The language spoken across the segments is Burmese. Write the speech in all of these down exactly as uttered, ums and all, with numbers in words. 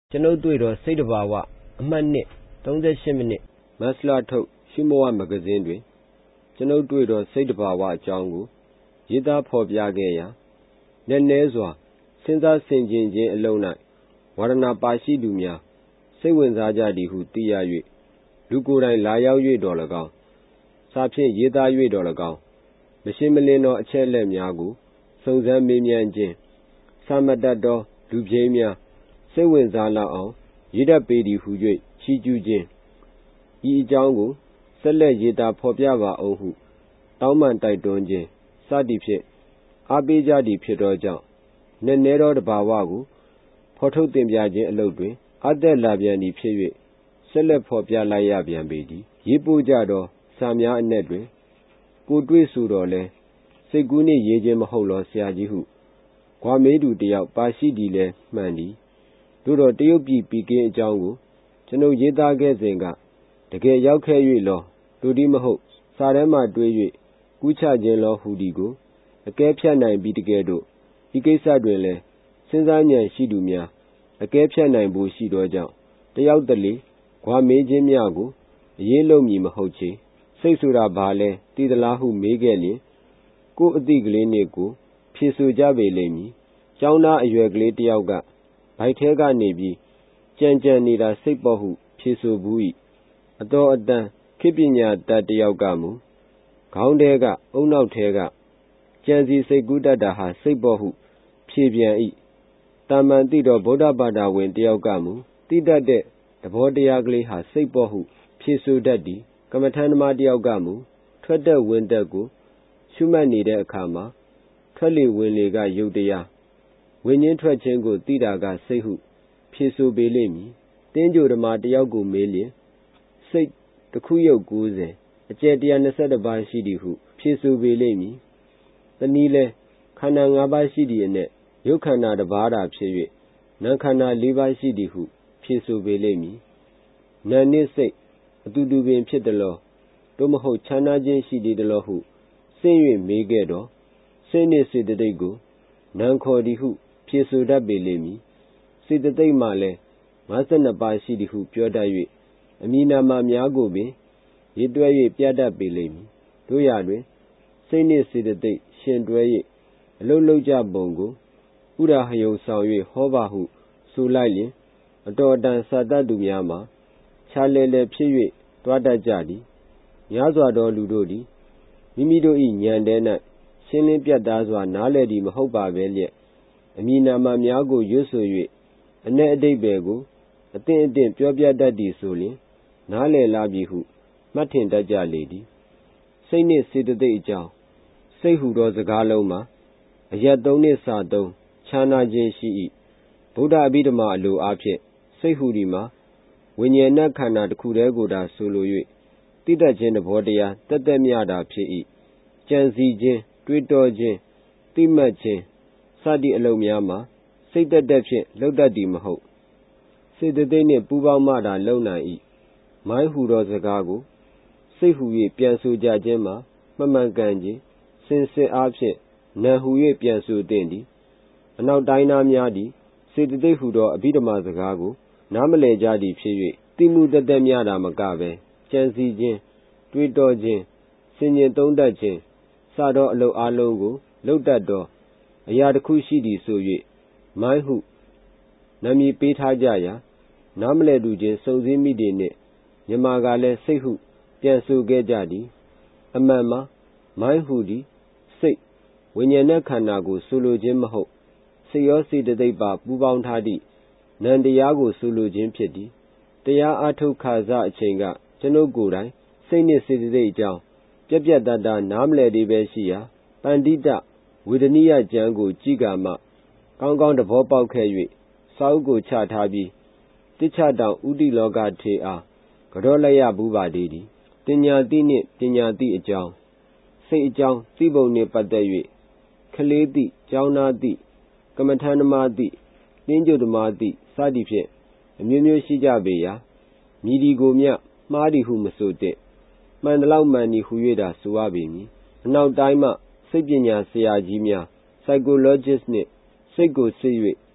ကျွန်ုပ်တွေ့တော်စိတ်တဘာဝအမှတ်နှစ်သုံးရှစ်မိနစ်မတ်လထုတ်ရှိမဝမဂဇင်းတွင်ကျွန်ုပ်တွေ့တော်စိတ်တဘာဝအကြောင်းကိုရေးသားဖော်ပြခဲ့ရာနက်နဲစွာစဉ်းစားဆင်ခြင်ခြင်းအလုံး၌ဝါဒနာပါရှိသူများစိတ်ဝင်စားကြသည်ဟုသိရ၍လူကိုယ်တိုင်လာရောက်၍တော်၎င်းစာဖြင့်ရေးသား၍တော်၎င်းမရှင်းမလင်းသောအချက်အလက်များကိုစုံစမ်းမေးမြန်းခြင်းစာမတတ်သောလူပြိန်းများစိတ်ဝင်စားလောက်အောင်ရေးတတ်ပေသည်ဟု၍ချီးကျူးခြင်းဤအကြောင်းကိုဆက်လက်ရေးသားဖော်ပြပါအောင်ဟုတောင်းပန်တိုက်တွန်းခြင်းစသည်ဖြင့်အားပေးကြသည်ဖြစ်သောကြောင့်နက်နဲသောတဘာဝကိုဖော်ထုတ်တင်ပြခြင်းအလုပ်တွင်အသက်လာပြန်သည်ဖြစ်၍ဆက်လက်ဖော်ပြလိုက်ရပြန်ပေသည်ရေးပို့ကြသောစာများအနက်တွင်ကိုတွေ့ဆိုတော်လဲစိတ်ကူးနှင့်ရေးခြင်းမဟုတ်လောဆရာကြီးဟုဂွာမေးသူတယောက်ပါရှိသည်လဲမှန်သည်သို့တော်တရုတ်ပြည်ပီကင်းအကြောင်းကိုကျွန်ုပ်ရေးသားခဲ့စဉ်ကတကယ်ရောက်ခဲ့၍လောလူဒီမဟုတ်စာထဲမှတွေး၍ကူးချခြင်းလောဟူသည်ကိုအကဲဖြတ်နိုင်ပြီးတကယ်တော့ဒီကိစ္စတွင်လဲစဉ်းစားဉာဏ်ရှိသူများအကဲဖြတ်နိုင်ဖို့ရှိသောကြောင့်တယောက်တလေဂွာမေးခြင်းများကိုအရေးလုံးမည်မဟုတ်ချေစိတ်ဆိုတာဘာလဲတည်သလားဟုမေးခဲ့လျင်ကိုယ်အသိကလေးနှင့်ကိုဖြေဆိုကြပေလိမ့်မည်ကျောင်းသားအရွယ်ကလေးတယောက်ကဘိုက်ထဲကနေပြီးကြံကြံနေတာစိတ်ပေါ့ဟုဖြေဆိုဘူး၏အတော်အတန်ခေပညာတတ်တယောက်ကမူခေါင်းထဲကအုံနောက်ထဲကကြံစီစိတ်ကူးတတ်တာဟာစိတ်ပေါ့ဟုဖြေပြန်၏တာမန်သိတော့ဗုဒ္ဓဘာသာဝင်တယောက်ကမူသိတတ်တဲ့သဘောတရားကလေးဟာစိတ်ပေါ့ဟုဖြေဆိုတတ်သည်ကမ္မထမ်းသမားတယောက်ကမူထွက်တက်ဝင်တက်ကိုရှုမှတ်နေတဲ့အခါမှာထွက်လေဝင်လေကယုတ်တရားဝင်ခြင်းထွက်ခြင်းကိုသိတာကစိတ်ဟုဖြေဆိုပေလိမ့်မည်တင်းကြိုဓမ္မတယောက်ကိုမေးလျင်စိတ်တစ်ခုရုပ်ကိုးဆယ်အကျယ်တစ်ရာနှစ်ဆယ့်တစ်ပါးရှိသည်ဟုဖြေဆိုပေလိမ့်မည်တနည်းလဲခန္ဓာ၅ပါးရှိသည်အနက်ရုပ်ခန္ဓာတစ်ပါးသာဖြစ်၍နာမ်ခန္ဓာ၄ပါးရှိသည်ဟုဖြေဆိုပေလိမ့်မည်နာမ်နှင့်စိတ်အတူတူပင်ဖြစ်တယ်လို့တို့မဟုတ်ခြားနားခြင်းရှိသေးတယ်လို့ဟုဆင့်၍မေးခဲ့တော့စိတ်နှင့်စေတသိက်ကိုနာမ်ခေါ်သည်ဟုဖြေဆိုတတ်ပေလိမ့်မည်စေတသိက်မှလည်း၅၂ပါးရှိသည်ဟုပြောတတ်၍အမည်နာမများကိုပင်ရေးတွဲ၍ပြတတ်ပေလိမ့်မည်တို့ရာတွင်စိတ်နှင့်စေတသိက်ရှင်တွဲ၍အလုတ်လုတ်ကြပုံကိုဥရာဟယုံဆောင်၍ဟောပါဟုဆိုလိုက်လျင်အတော်အတန်စာတတ်သူများမှာခြားလဲလဲဖြစ်၍တွားတတ်ကြသည်များစွာသောလူတို့သည်မိမိတို့၏ဉာဏ်ထဲ၌ရှင်းလင်းပြတ်သားစွာနားလည်သည်မဟုတ်ပါပဲလျက်အမည်နာမများကိုရွတ်ဆို၍အ내အဓိပ္ပာယ်ကိုအသင့်အတင့်ပြောပြတတ်သည်ဆိုလျှင်နားလည်လာပြီဟုမှတ်ထင်တတ်ကြလေသည်စိတ်နှင့်စေတသိက်အကြောင်းစိတ်ဟူသောစကားလုံးမှာအရပ်သုံးနှင့်စာသုံးခြားနာခြင်းရှိ၏ဗုဒ္ဓအဘိဓမ္မာအလိုအားဖြင့်စိတ်ဟူသည်မှာဝိညာဏခန္ဓာတစ်ခုတည်းကိုသာဆိုလို၍သိတတ်ခြင်းသဘောတရားတက်တက်မြတာဖြစ်၏ကြံစီခြင်းတွေးတောခြင်းသိမှတ်ခြင်းစသည့်အလုပ်များမှာစိတ်တက်တက်ဖြင့်လှုပ်တတ်သည်မဟုတ်စေတသိက်နှင့်ပူးပေါင်းမှသာလုံနိုင်၏မိုင်းဟူသောစကားကိုစိတ်ဟူ၍ပြန်ဆိုကြခြင်းမှာမမှန်ကန်ခြင်းစင်စစ်အားဖြင့်နာဟူ၍ပြန်ဆိုသင့်သည်အနောက်တိုင်းသားများသည်စေတသိက်ဟူသောအဘိဓမ္မာစကားကိုနားမလည်ကြသည်ဖြစ်၍သိမှုတက်တက်များတာမကပဲကြံစီခြင်းတွေးတောခြင်းဆင်ခြင်သုံးသပ်ခြင်းစသောအလုပ်အားလုံးကိုလုပ်တတ်သောအရာတစ်ခုရှိသည်ဆို၍မိုင်းဟုနာမည်ပေးထားကြရာနားမလည်သူချင်းစုံစည်းမိသည်နှင့်မြန်မာကလည်းစိတ်ဟုပြန်ဆိုခဲ့ကြသည်အမှန်မှာမိုင်းဟုသည်စိတ်ဝိညာဏခန္ဓာကိုဆိုလိုခြင်းမဟုတ်စိတ်ရောစေတသိက်ပါပူးပေါင်းထားသည့်နံတရားကိုဆိုလိုခြင်းဖြစ်သည်တရားအားထုတ်ခါစအချိန်ကကျွန်ုပ်ကိုယ်တိုင်စိတ်နှင့်စေတသိက်အကြောင်းပြက်ပြက်သားသားနားမလည်သေးပဲရှိရာပန္တိတဝေဒနိယကျမ်းကိုကြည်ကာမှကောင်းကောင်းသဘောပေါက်ခဲ့၍စာအုပ်ကိုချထားပြီးတိချတောင်ဥတိလောကထေအားကြောလိုက်ရဘူးပါသေးသည်ပညာတိနှင့်ပညာတိအကြောင်းစိတ်အကြောင်းသိပုံနှင့်ပတ်သက်၍ခလေးတိကျောင်းသားတိကမ္မထမ်းသမားတိတင်းကြိုသမားတိစသည်ဖြင့်အမျိုးမျိုးရှိကြပေရာမြည်ဒီကိုမျှမှားသည်ဟုမဆိုသင့်မှန်တလောက်မှန်သည်ဟု၍သာဆိုရပေမည်အနောက်တိုင်းမှစိတ်ပညာဆရာကြီးများ psychologist နှင့်စိတ်ကိုစစ်၍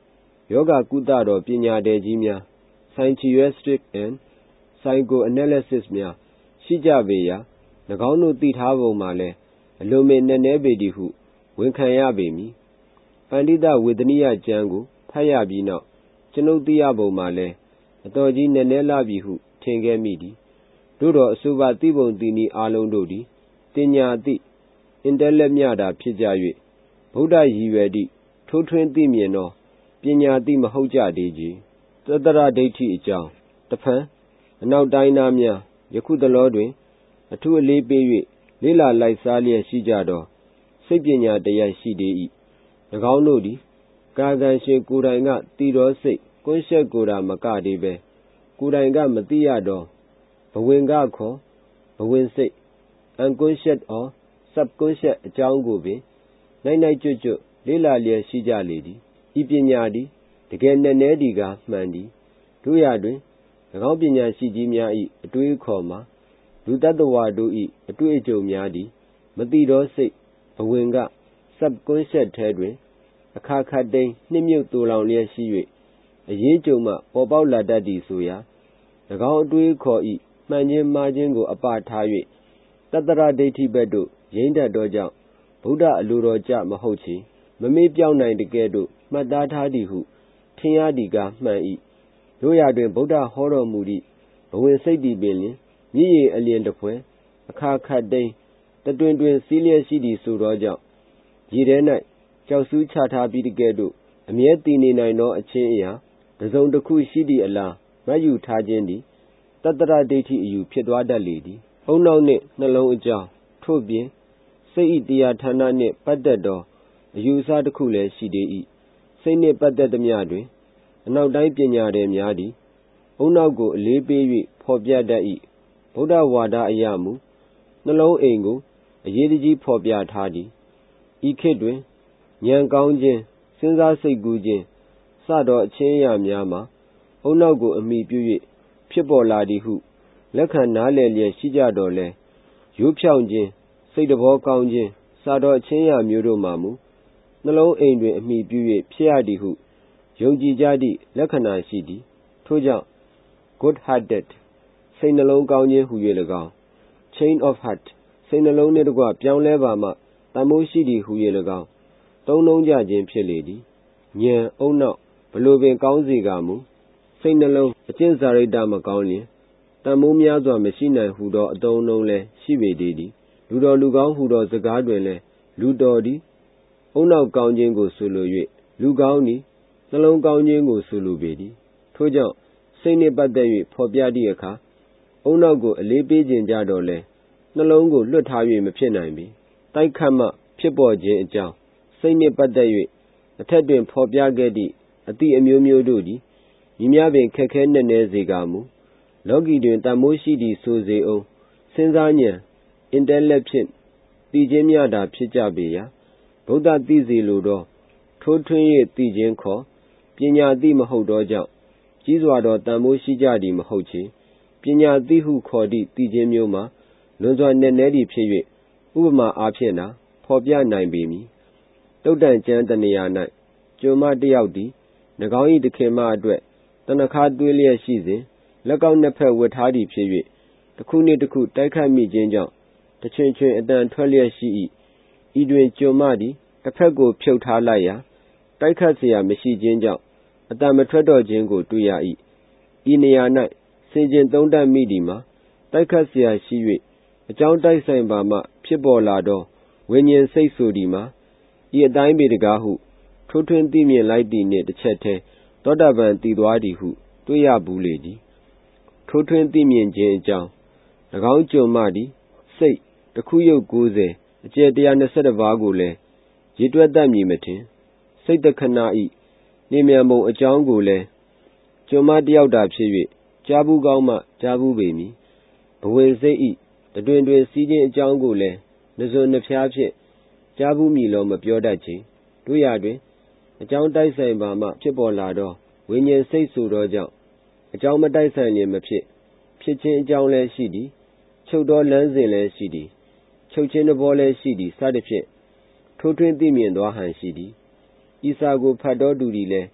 ယောဂကုသတော်ပညာတည်ကြီးများ Psychiatric and Psychoanalysis များရှိကြပေရာ၎င်းတို့သိထားပုံမှာလည်းအလွန်ပင်နက်နဲပေသည်ဟုဝန်ခံရပေမည်ပန္တိတဝေဒနိယကျမ်းကိုဖတ်ရပြီးနောက်ကျွန်ုပ်သိရပုံမှာလည်းအတော်ကြီးနက်နဲလာပြီဟုထင်ခဲ့မိသည်သို့တော်အဆိုပါသိပုံသိနည်းအားလုံးတို့သည်တင်ညာသိအင်တယ်လက်မြတာဖြစ်ကြ၍ဗုဒ္ဓရည်ရွယ်သည့်ထိုးထွင်းသိမြင်သောပညာသိမဟုတ်ကြသေးကြသတ္တရဒိဋ္ဌိအကြောင်းတဖန်အနောက်တိုင်းသားများယခုတလောတွင်အထူးအလေးပေး၍လေ့လာလိုက်စားလျက်ရှိကြသောစိတ်ပညာတရားရှိသေး၏၎င်းတို့သည်ကာကံရှင်ကိုယ်တိုင်ကတည်သောစိတ်ကွန်းရှက်ကိုယ်တာမကသေးပဲကိုယ်တိုင်ကမသိရသောဘဝင်ကခေါ်ဘဝင်စိတ် unconscious or subconscious အကြောင်းကိုပင်နိုင်နိုင်ကျွတ်ကျွတ်လေ့လာလျက်ရှိကြလေသည်ဤပညာသည်တကယ်နက်နဲသည်ကမှန်သည်တို့ရတွင်၎င်းပညာရှိကြီးများ၏အတွေးအခေါ်မှာလူတ attva တို့၏အတွေ့အကြုံများသည်မသိသောစိတ်ဘဝင်က subconscious ထဲတွင်အခါခတ်တိန်နှိမ့်မြုပ်သိုလောင်လျက်ရှိ၍အရေးကြုံမှပေါ်ပေါက်လာတတ်သည်ဆိုရာ၎င်းအတွေးအခေါ်၏မှန်ခြင်းမှားခြင်းကိုအပထား၍တတ္တရဒိဋ္ဌိဘက်သို့ရိမ့်တတ်သောကြောင့်ဗုဒ္ဓအလိုတော်ကြမဟုတ်ချေမမေ့ပြောင်းနိုင်တကယ်တို့မှတ်သားထားသည်ဟုထင်ရသည်ကမှန်၏တို့ရတွင်ဗုဒ္ဓဟောတော်မူသည့်ဘဝင်စိတ်သည်ပင်လျှင်မြည်ရည်အလျင်တပွဲအခါခတ်တိန်တတွင်တွင်စီးလျက်ရှိသည်ဆိုသောကြောင့်ရေထဲ၌ကြောက်ဆူးချထားပြီးတကယ်တို့အမြဲတည်နေနိုင်သောအချင်းအရာတစ်စုံတစ်ခုရှိသည့်အလားမှတ်ယူထားခြင်းသည်တတ္တရဒိဋ္ဌိအယူဖြစ်သွားတတ်လေသည်အုံနောက်နှင့်နှလုံးအကြောင်းထို့ပြင်စိတ်ဤတရားဌာနနှင့်ပတ်သက်သောအယူအဆတစ်ခုလည်းရှိသေး၏စိတ်နှင့်ပတ်သက်သမျှတွင်အနောက်တိုင်းပညာတွေများသည်အုံနောက်ကိုအလေးပေး၍ဖော်ပြတတ်၏ဗုဒ္ဓဝါဒအရာမူနှလုံးအိမ်ကိုအရေးတကြီးဖော်ပြထားသည်ဤခေတ်တွင်ဉာဏ်ကောင်းခြင်းစဉ်းစားစိတ်ကူးခြင်းစသောအချင်းအရာများမှာအုံနောက်ကိုအမိပြု၍ဖြစ်ပေါ်လာသည်ဟုလက်ခံနားလည်လျက်ရှိကြတော်လဲရိုးဖြောင့်ခြင်းစိတ်တဘောကောင်းခြင်းစသောအချင်းအရာမျိုးတို့မှာမူနှလုံးအိမ်တွင်အမိပြု၍ဖြစ်ရသည်ဟုယုံကြည်ကြသည့်လက္ခဏာရှိသည်ထို့ကြောင့် good hearted စိတ်နှလုံးကောင်းခြင်းဟူ၍၎င်း change of heart စိတ်နှလုံးနှင့်တကွပြောင်းလဲပါမှတန်ဖိုးရှိသည်ဟူ၍၎င်းသုံးနှုံးကြခြင်းဖြစ်လေသည်ဉာဏ်အုံနောက်ဘလို့ပင်ကောင်းစေကမူစိတ်နှလုံးအကျင့်စာရိတ္တမကောင်းလျင်တန်ဖိုးများစွာမရှိနိုင်ဟူသောအသုံးအနှုန်းလည်းရှိပေသေးသည်လူတော်လူကောင်းဟူသောစကားတွင်လည်းလူတော်သည်အုံနောက်ကောင်းခြင်းကိုဆိုလို၍လူကောင်းသည်နှလုံးကောင်းခြင်းကိုဆိုလိုပေသည်ထို့ကြောင့်စိတ်နှင့်ပတ်သက်၍ဖော်ပြသည့်အခါအုံနောက်ကိုအလေးပေးခြင်းကြတော့လဲနှလုံးကိုလွတ်ထား၍မဖြစ်နိုင်ပေတိုက်ခတ်မှဖြစ်ပေါ်ခြင်းအကြောင်းစိတ်နှင့်ပတ်သက်၍အထက်တွင်ဖော်ပြခဲ့သည့်အသည့်အမျိုးမျိုးတို့သည်ညီများပင်ခက်ခဲနက်နဲစေကမူလောကီတွင်တန်မိုးရှိသည်ဆိုစေအောင်စဉ်းစားဉာဏ်အင်တယ်လက်ဖြင့်သိခြင်းများတာဖြစ်ကြပေရာဗုဒ္ဓသိစေလိုသောထိုးထွင်း၍သိခြင်းခေါ်ပညာသိမဟုတ်သောကြောင့်ကြီးစွာသောတန်မိုးရှိကြသည်မဟုတ်ချေပညာသိဟုခေါ်သည့်သိခြင်းမျိုးမှာလွန်စွာနက်နဲသည်ဖြစ်၍ဥပမာအားဖြင့်သာဖော်ပြနိုင်ပေမည်တုတ်တန်ကျမ်းတနေရာ၌ကျွန်မတစ်ယောက်သည်၎င်း၏သခင်မအတွက်တနခါသွေးလျက်ရှိစဉ်လက်ကောက်နှစ်ဖက်ဝတ်ထားသည်ဖြစ်၍တစ်ခုနှင့်တစ်ခုတိုက်ခတ်မိခြင်းကြောင့်တချွင်ချွင်အတန်ထွက်လျက်ရှိ၏ဤတွင်ကျွန်မသည်တစ်ဖက်ကိုဖြုတ်ထားလိုက်ရာတိုက်ခတ်เสียမရှိခြင်းကြောင့်အတန်မထွက်တော့ခြင်းကိုတွေ့ရ၏ဤနေရာ၌ဆင်ခြင်သုံးတတ်မိသည်မှာတိုက်ခတ်เสียရှိ၍အကြောင်းတိုက်ဆိုင်ပါမှဖြစ်ပေါ်လာသောဝိညာဉ်စိတ်ဆိုသည်မှာဤအတိုင်းပေတကားဟုထိုးထွင်းသိမြင်လိုက်သည်နှင့်တစ်ချက်တည်းသောတာပန်တည်သွားသည်ဟုတွေ့ရဘူးလေသည်ထိုးထွင်းသိမြင်ခြင်းအကြောင်း၎င်းကျွန်မသည်စိတ်တစ်ခုရုပ်ကိုးဆယ်အကျယ်တစ်ရာနှစ်ဆယ့်တစ်ပါးကိုလည်းရေတွက်တတ်မည်မထင်စိတ်တခဏဤနေမြန်ပုံအကြောင်းကိုလည်းကျွန်မတယောက်တာဖြစ်၍ကြားဘူးကောင်းမှကြားဘူးပေမည်ဘဝင်စိတ်ဤတတွင်တွင်စီးခြင်းအကြောင်းကိုလည်းနှစွန်နှဖျားဖြင့်ကြားဘူးမည်လောမပြောတတ်ချေတို့ရတွင်အကြောင်းတိုက်ဆိုင်ပါမှဖြစ်ပေါ်လာသောဝိညာဉ်စိတ်ဆိုသောကြောင့်အကြောင်းမတိုက်ဆိုင်လျင်မဖြစ်ဖြစ်ခြင်းအကြောင်းလည်းရှိသည်ချုပ်သောလမ်းစဉ်လည်းရှိသည်ချုပ်ခြင်းသဘောလည်းရှိသည်စသဖြင့်ထိုးထွင်းသိမြင်သွားဟန်ရှိသည်ဤစာကိုဖတ်တော်သူသည်လည်း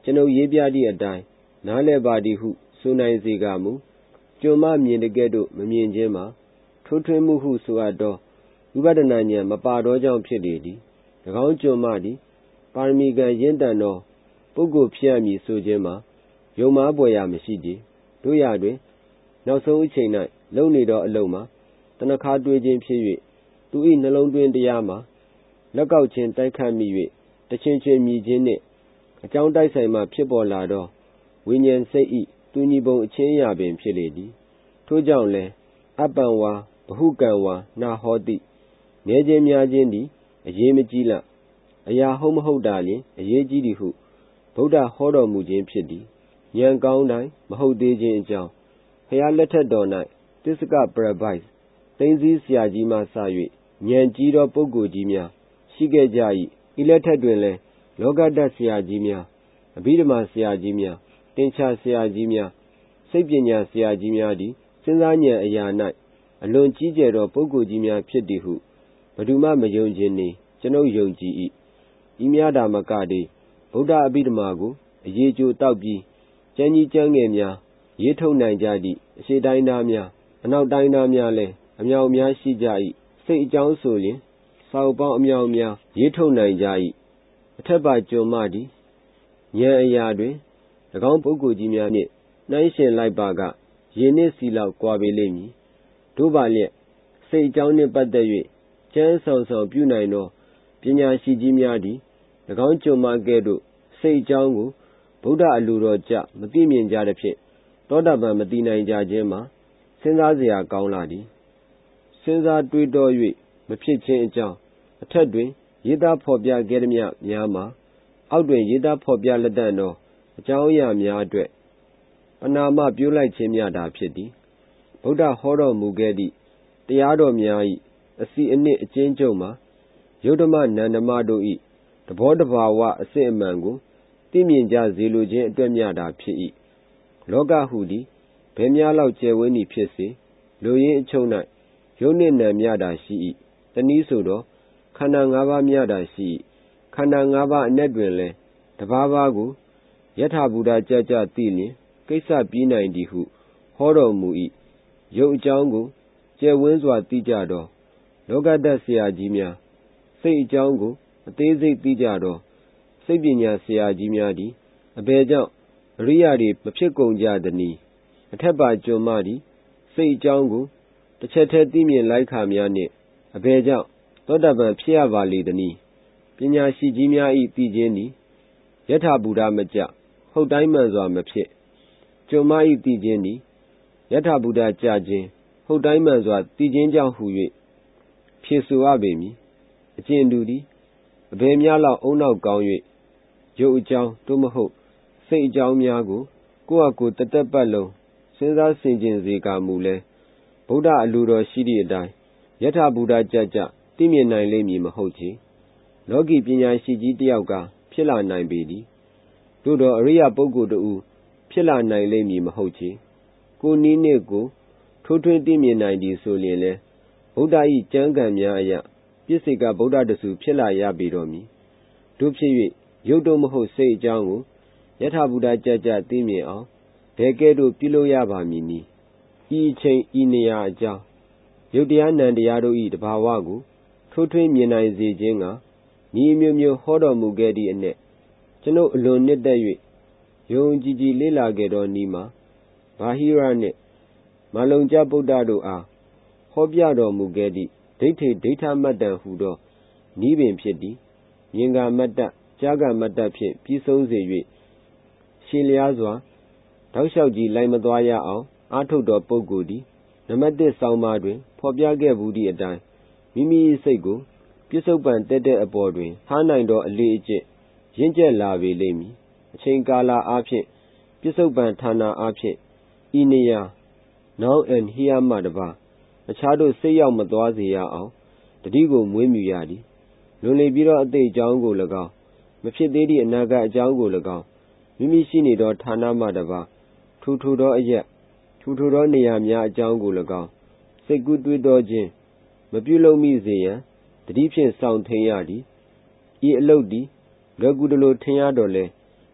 ကျွန်ုပ်ရေးပြသည့်အတိုင်းနားလည်ပါသည်ဟုဆိုနိုင်စေကမူကျွန်မမြင်တကဲ့သို့မမြင်ခြင်းမှာထိုးထွင်းမှုဟုဆိုအပ်သောဝိပဿနာဉာဏ်မပါသောကြောင့်ဖြစ်လေသည်၎င်းကျွန်မသည်ပါရမီကံရင့်တန်သောပုဂ္ဂိုလ်ဖြစ်ရမည်ဆိုခြင်းမှာယုံမှားပွေရာမရှိကြတို့ရာတွင်နောက်ဆုံးအချိန်၌လုံနေသောအလုံးမှာတဏှာတွေးခြင်းဖြစ်၍သူ၏နှလုံးသွင်းတရားမှာလက်ကောက်ခြင်းတိုက်ခတ်မိ၍တချင်းချင်းမြည်ခြင်းနှင့်အကြောင်းတိုက်ဆိုင်မှဖြစ်ပေါ်လာသောဝိညာဉ်စိတ်၏တူညီပုံအချင်းအရာပင်ဖြစ်လေသည်ထို့ကြောင့်လည်းအပ္ပံဝါဘဟုကံဝါနာဟောတိနည်းခြင်းများခြင်းသည်အရေးမကြီးလအရာဟုတ်မဟုတ်တာလျင်အရေးကြီးသည်ဟုဗုဒ္ဓဟောတော်မူခြင်းဖြစ်သည်ဉာဏ်ကောင်းတိုင်းမဟုတ်သေးခြင်းအကြောင်းဖျားလက်ထက်တော်၌သစ္စကပရပိုက်သိင်းစည်းဆရာကြီးမှစ၍ဉာဏ်ကြီးသောပုဂ္ဂိုလ်ကြီးများရှိခဲ့ကြ၏ဤလက်ထက်တွင်လည်းလောကဓာတ်ဆရာကြီးများအဘိဓမ္မာဆရာကြီးများတင်ချာဆရာကြီးများစိတ်ပညာဆရာကြီးများသည်စဉ်းစားဉာဏ်အရာ၌အလွန်ကြီးကျယ်သောပုဂ္ဂိုလ်ကြီးများဖြစ်သည်ဟုဘယ်သူမှမယုံခြင်းနေကျွန်ုပ်ယုံကြည်၏ဤများသာမကသည်ဗုဒ္ဓအဘိဓမ္မာကိုအရေးကြိုတောက်ပြီးကျမ်းကြီးကျမ်းငယ်များရေးထုတ်နိုင်ကြသည့်အရှေ့တိုင်းသားများအနောက်တိုင်းသားများလည်းအမြောက်များရှိကြ၏စိတ်အကြောင်းဆိုလျင်စာအုပ်ပေါင်းအမြောက်များရေးထုတ်နိုင်ကြ၏အထက်ပါကျွန်မသည်ဉာဏ်အရာတွင်၎င်းပုဂ္ဂိုလ်ကြီးများနှင့်နှိုင်းယှဉ်လိုက်ပါကရေနှင့်စီလောက်ကွာပေလိမ့်မည်တို့ပါလျက်စိတ်အကြောင်းနှင့်ပတ်သက်၍ကျမ်းဆောင်ဆောင်ပြုနိုင်သောပညာရှိကြီးများသည်၎င်းကျွန်မကဲ့သို့စိတ်အကြောင်းကိုဗုဒ္ဓအလိုတော်ကြမသိမြင်ကြသဖြင့်သောတာပန်မသိနိုင်ကြခြင်းမှာစဉ်းစားစရာကောင်းလာသည်စဉ်းစားတွေးတော၍မဖြစ်ခြင်းအကြောင်းအထက်တွင်ရေးသားဖော်ပြခဲ့သည်များမှာအောက်တွင်ရေးသားဖော်ပြလက်တတ်သောအကြောင်းအရာများအတွက်ပဏာမပြိုးလိုက်ခြင်းများသာဖြစ်သည်ဗုဒ္ဓဟောတော်မူခဲ့သည့်တရားတော်များ၏အစီအနှစ်အကျဉ်းချုပ်မှာယုဒ္ဓမနန္ဒမတို့၏သဘောတဘာဝအစစ်အမှန်ကိုသိမြင်ကြစေလိုခြင်းအတွက်များသာဖြစ်၏လောကဟုသည်ဘယ်များလောက်ကျယ်ဝန်းသည်ဖြစ်စေလူရင်းအချုပ်၌ယုတ်နှင့်နံများသာရှိ၏တနည်းဆိုသောခန္ဓာ၅ပါးများသာရှိ၏ခန္ဓာ၅ပါးအနက်တွင်လည်းတပါးပါးကိုယထာဘုဒ္ဓကြကြသိလျင်ကိစ္စပြီးနိုင်သည်ဟုဟောတော်မူ၏ယုတ်အကြောင်းကိုကျယ်ဝန်းစွာသိကြသောလောကဓာတ်ဆရာကြီးများစိတ်အကြောင်းကိုအသေးစိတ်သိကြသောစိတ်ပညာဆရာကြီးများသည်အဘယ်ကြောင့်အရိယာတွေမဖြစ်ကုန်ကြသနည်းအထက်ပါကျွန်မသည်စိတ်အကြောင်းကိုတစ်ချက်တည်းသိမြင်လိုက်ခါများနှင့်အဘယ်ကြောင့်သောတာပန်ဖြစ်ရပါလေသနည်းပညာရှိကြီးများ၏သိခြင်းသည်ယထာဘုဒ္ဓမကြဟုတ်တိုင်းမှန်စွာမဖြစ်ကျွန်မ၏သိခြင်းသည်ယထာဘုဒ္ဓကြခြင်းဟုတ်တိုင်းမှန်စွာသိခြင်းကြောင့်ဟူ၍ဖြေဆိုရပေမည်အကျဉ်သူသည်အဘယ်များလောက်အုံနောက်ကောင်း၍ရုပ်အကြောင်းသို့မဟုတ်စိတ်အကြောင်းများကိုကိုယ့်အကိုတသက်ပတ်လုံးစဉ်းစားဆင်ခြင်စေကမူလဲဗုဒ္ဓအလိုတော်ရှိသည့်အတိုင်းယထာဘုဒ္ဓကြကြသိမြင်နိုင်လိမ့်မည်မဟုတ်ချေလောကီပညာရှိကြီးတယောက်ကဖြစ်လာနိုင်ပေသည်သို့သောအရိယပုဂ္ဂိုလ်တူဖြစ်လာနိုင်လိမ့်မည်မဟုတ်ချေကိုနည်းနှင့်ကိုထိုးထွင်းသိမြင်နိုင်သည်ဆိုလျင်လဲဗုဒ္ဓ၏ကျမ်းဂန်များအရပြစ္ဆေကဗုဒ္ဓတဆူဖြစ်လာရပေတော်မူတို့ဖြစ်၍ရုပ်တော့မဟုတ်စိတ်အကြောင်းကိုယထာဘုဒ္ဓကြကြသိမြင်အောင်ဘယ်ကဲ့သို့ပြုလုပ်ရပါမည်နည်းဤအချိန်ဤနေရာအကြောင်းယုတ်တရားနံတရားတို့၏တဘာဝကိုထိုးထွင်းမြင်နိုင်စေခြင်းကဤမျိုးမျိုးဟောတော်မူခဲ့သည့်အနက်ကျွန်ုပ်အလွန်နှစ်သက်၍ယုံကြည်ကြည်လေ့လာခဲ့သောဤမှာဘာဟိရနှင့်မာလုံကျဗုဒ္ဓတို့အားဟောပြတော်မူခဲ့သည့်ဒိဋ္ဌိဒိဋ္ဌမတ္တံဟူသောဤပင်ဖြစ်သည်မြင်ကမတ္တကြားကမတ္တဖြင့်ပြီးဆုံးစေ၍ရှည်လျားစွာတောက်လျှောက်ကြီးလိုက်မသွားရအောင်အားထုတ်သောပုဂ္ဂိုလ်သည်နံပါတ်တစ်ဆောင်းပါးတွင်ဖော်ပြခဲ့ဘူးသည့်အတိုင်းမိမိ၏စိတ်ကိုပြစ္ဆုတ်ပံတက်တဲ့အပေါ်တွင်ထားနိုင်သောအလေးအကျင့်ရင့်ကျက်လာပေလိမ့်မည်အချိန်ကာလအားဖြင့်ပြစ္ဆုတ်ပံဌာနအားဖြင့်ဤနေရာ now and here မှတပါအခြားသို့စိတ်ရောက်မသွားစေရအောင်တတိကိုမွေးမြူရသည်လွန်လေပြီးတော့အသေးအကြောင်းကို၎င်းမဖြစ်သေးသည့်အနာဂတ်အကြောင်းကို၎င်းမိမိရှိနေသောဌာနမှတပါထူထူသောအရက်ထူထူသောနေရာများအကြောင်းကို၎င်းစိတ်ကူးတွေးတောခြင်းမပြုလုပ်မိစေရန်တတိဖြင့်စောင့်ထိန်ရသည်ဤအလုပ်သည်လွယ်ကူတလို့ထင်ရတော့လဲ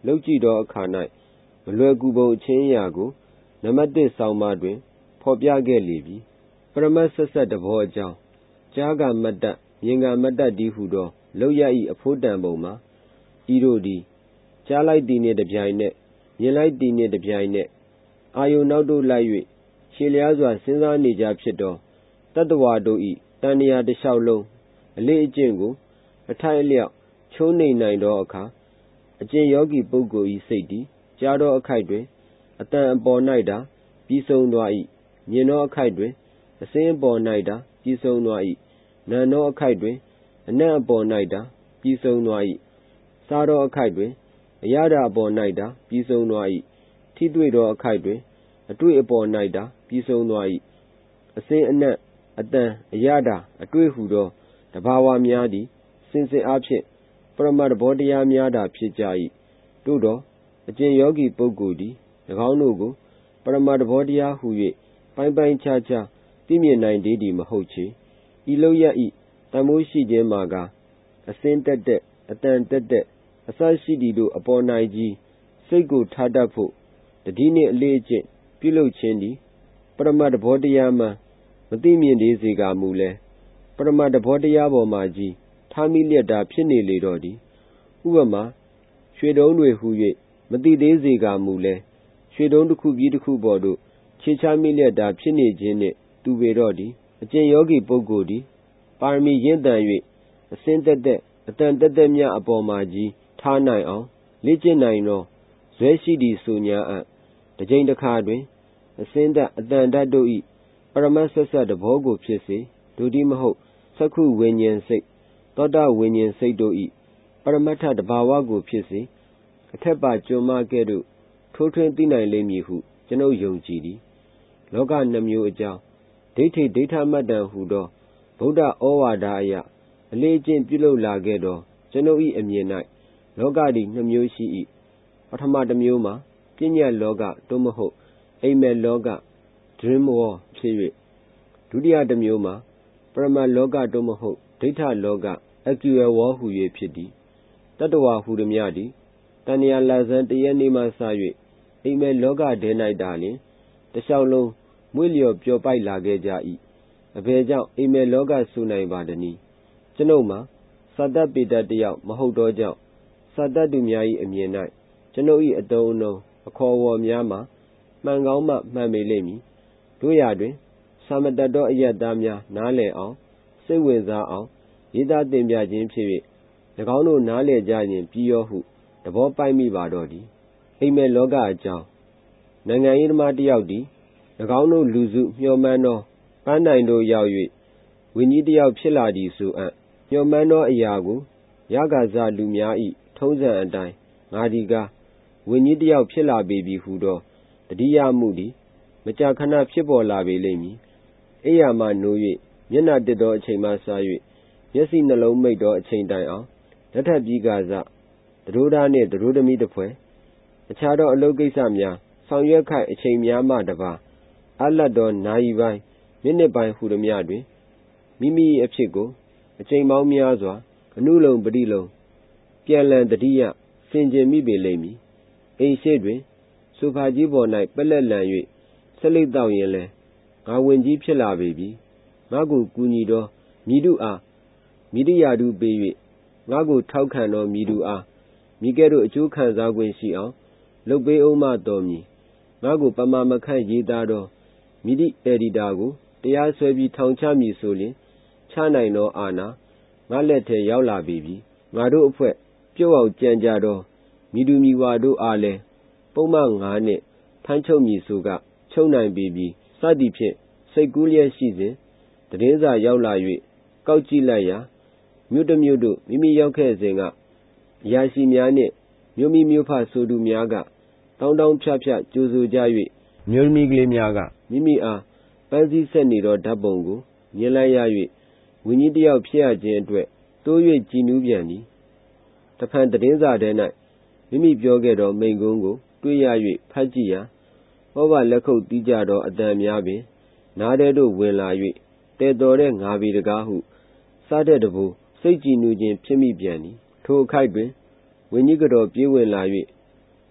လုပ်ကြည့်သောအခါ၌မလွယ်ကူပုံအချင်းအရာကိုနံပါတ်တစ်ဆောင်းပါးတွင်ဖော်ပြခဲ့လေပြီပရမတ်ဆက်ဆက်တဘောအကြောင်းကြားကမတ္တမြင်ကမတ္တတည်းဟုသောလောက်ရ၏အဖို့တန်ပုံမှာဤတို့သည်ကြားလိုက်သည်နှင့်တပြိုင်နက်မြင်လိုက်သည်နှင့်တပြိုင်နက်အာယုန်နောက်တို့လိုက်၍ရှည်လျားစွာစဉ်းစားနေကြဖြစ်သောတတ္တဝါတို့၏တန်ရာတစ်လျှောက်လုံးအလေးအကျင့်ကိုအထိုက်အလျောက်ချိုးနှိမ်နိုင်သောအခါအကျင့်ယောဂီပုဂ္ဂိုလ်၏စိတ်သည်ကြားသောအခိုက်တွင်အတန်အပေါ်၌သာပြီးဆုံးသွား၏မြင်သောအခိုက်တွင်အစင်းအပေါ်၌သာပြီးဆုံးသွား၏နာသောအခိုက်တွင်အနံ့အပေါ်၌သာပြီးဆုံးသွား၏စားသောအခိုက်တွင်အရသာအပေါ်၌သာပြီးဆုံးသွား၏ထိတွေ့သောအခိုက်တွင်အတွေ့အပေါ်၌သာပြီးဆုံးသွား၏အစင်းအနံ့အတန်အရသာအတွေ့ဟုသောတဘာဝများသည်စင်စစ်အားဖြင့်ပရမတ်သဘောတရားများသာဖြစ်ကြ၏သို့သောအကျင့်ယောဂီပုဂ္ဂိုလ်သည်၎င်းတို့ကိုပရမတ်သဘောတရားဟု၍ပိုင်းပိုင်းခြားခြားသိမြင်နိုင်သေးသည်မဟုတ်ချေဤလောက်ရ၏တန်မိုးရှိခြင်းမှာကအစင်းတက်တက်အတန်တက်တက်အစရှိသည်တို့အပေါ်၌ကြီးစိတ်ကိုထားတတ်ဖို့တတိနှင့်အလေးအကျင့်ပြုလုပ်ခြင်းသည်ပရမတ်သဘောတရားမှမသိမြင်သေးစေကမူလဲပရမတ်သဘောတရားပေါ်မှာကြီးထားမိလျက်တာဖြစ်နေလေတော့သည်ဥပမာရွှေတုံးတွေဟူ၍မသိသေးစေကမူလဲရွှေတုံးတစ်ခုပြီးတစ်ခုပေါ်သို့ခြေချမိလျက်တာဖြစ်နေခြင်းနှင့်တူပေတော့သည်အကျင့်ယောဂီပုဂ္ဂိုလ်သည်ပါရမီရင့်တန်၍အစင်းတက်တက်အတန်တက်တက်များအပေါ်မှာကြီးထားနိုင်အောင်လေ့ကျင့်နိုင်သောဇွဲရှိသည်ဆိုညာအပ်တစ်ကြိမ်တစ်ခါတွင်အစင်းတက်အတန်တက်တို့၏ပရမတ်ဆက်ဆက်တဘောကိုဖြစ်စေဒုတိမဟုတ်သက္ခုဝိညာဉ်စိတ်သောတာဝိညာဉ်စိတ်တို့၏ပရမတ္ထတဘာဝကိုဖြစ်စေအထက်ပါကျွမ်းမကဲ့သို့ထိုးထွင်းသိနိုင်လိမ့်မည်ဟုကျွန်ုပ်ယုံကြည်သည်လောကနှမျိုးအကြောင်းဒိဋ္ဌိဒိဋ္ဌမတ္တံဟူသောဗုဒ္ဓဩဝါဒအရအလေးအကျင့်ပြုလုပ်လာခဲ့သောကျွန်ုပ်၏အမြင်၌လောကသည်နှမျိုးရှိ၏ပထမတစ်မျိုးမှာပညာလောကသို့မဟုတ်အိမ်မက်လောက dream world ဖြစ်၍ဒုတိယတစ်မျိုးမှာပရမတ်လောကသို့မဟုတ်ဒိဋ္ဌလောက actual world ဟူ၍ဖြစ်သည်တတ္တဝါဟူသည်များသည်တဏှာလာဇန်တရက်နေ့မှစ၍အိမ်မက်လောကထဲ၌သာလျှင်တစ်လျှောက်လုံးမွေ့လျော်ပျော်ပိုက်လာခဲ့ကြ၏အဘယ်ကြောင့်အိမ်မက်လောကဆိုနိုင်ပါသနည်းကျွန်ုပ်မှာစာတတ်ပေတတ်တယောက်မဟုတ်သောကြောင့်စာတတ်သူများ၏အမြင်၌ကျွန်ုပ်၏အတုံးအနှုံအခေါ်အဝေါ်များမှာမှန်ကောင်းမှမှန်ပေလိမ့်မည်တို့ရာတွင်စာမတတ်သောအရပ်သားများနားလည်အောင်စိတ်ဝင်စားအောင်ရေးသားတင်ပြခြင်းဖြစ်၍၎င်းတို့နားလည်ကြခြင်းပြီးရောဟုသဘောပိုက်မိပါတော့သည်အိမ်မက်လောကအကြောင်းနိုင်ငံရေးသမားတစ်ယောက်သည်၎င်းတို့လူစုမျှော်မှန်းသောပန်းတိုင်တို့ရောက်၍ဝိနည်းတစ်ယောက်ဖြစ်လာသည်ဆိုအပ်မျှော်မှန်းသောအရာကိုရဂါဇလူများ၏ထုံးစံအတိုင်းငါဒီကားဝိနည်းတစ်ယောက်ဖြစ်လာပေပြီဟုသောတတိယမှုသည်မကြာခဏဖြစ်ပေါ်လာပေလိမ့်မည်အိယာမှနိုး၍မျက်နှာတစ်သောအချိန်မှစ၍မျက်စိနှလုံးမိတ်သောအချိန်တိုင်အောင်လက်ထပ်ပြီးကစားတရိုးသားနှင့်တရိုးသမီးတစ်ဖွဲအခြားသောအလုပ်ကိစ္စများဆောင်ရွက်ခိုက်အချိန်များမှတပါအလတ်သောနာရီပိုင်းမိနစ်ပိုင်းဟူသည်များတွင်မိမိ၏အဖြစ်ကိုအချိန်ပေါင်းများစွာအနုလုံပတိလုံပြန်လည်တတိယဆင်ခြင်မိပေလိမ့်မည်အိမ်ရှိတွင်ဆိုဖာကြီးပေါ်၌ပက်လက်လန်၍ဆက်လိပ်တောက်ရင်လဲငါဝင်ကြီးဖြစ်လာပေပြီငါကိုကူညီသောမိတုအားမိရိယာတုပေး၍ငါကိုထောက်ခံသောမိတုအားမိကဲ့သို့အကျိုးခံစား권ရှိအောင်လုပ်ပေးအောင်မတော်မည်ငါကိုပမာမခန့်ရေးသားသောမိတိအယ်ဒီတာကိုတရားစွဲပြီးထောင်ချမည်ဆိုလျှင်ချနိုင်သောအာဏာငါလက်ထဲရောက်လာပေပြီငါတို့အဖွဲ့ပြုတ်အောင်ကြံကြသောမိတုမိဝါတို့အားလည်းပုံမှန်ငါးနှင့်ဖမ်းချုပ်မည်ဆိုကချုပ်နိုင်ပေပြီစသည်ဖြင့်စိတ်ကူးလျက်ရှိစဉ်သတင်းစာရောက်လာ၍ကောက်ကြည့်လိုက်ရာမြို့တစ်မြို့တို့မိမိရောက်ခဲ့စဉ်ကအရာရှိများနှင့်မြို့မိမြို့ဖဆိုသူများကတောင်းတောင်းဖြတ်ဖြတ်ကြိုဆိုကြ၍မြို့သမီးကလေးများကမိမိအားပန်းစည်းဆက်နေသောဓာတ်ပုံကိုမြင်လိုက်ရ၍ဝိနည်းတစ်ယောက်ဖြစ်ရခြင်းအတွက်တိုး၍ကြည်နူးပြန်သည်တဖန်သတင်းစာထဲ၌မိမိပြောခဲ့သောမိန့်ခွန်းကိုတွေ့ရ၍ဖတ်ကြည့်ရာဟောဘလက်ခုပ်တီးကြသောအတန်များပင်နားထဲသို့ဝင်လာ၍တဲတော်တဲ့ငါပေတကားဟုစားတဲ့တဘူ စိတ်ကြည်နူးခြင်းဖြစ်မိပြန်သည်ထိုအခိုက်တွင်ဝိညာဉ်ကတော်ပြေးဝင်လာ၍